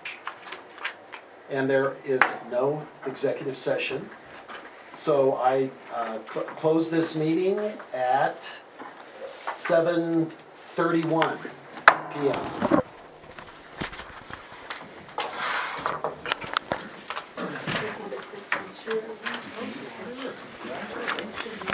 And there is no executive session. So I uh, cl- close this meeting at seven thirty-one p m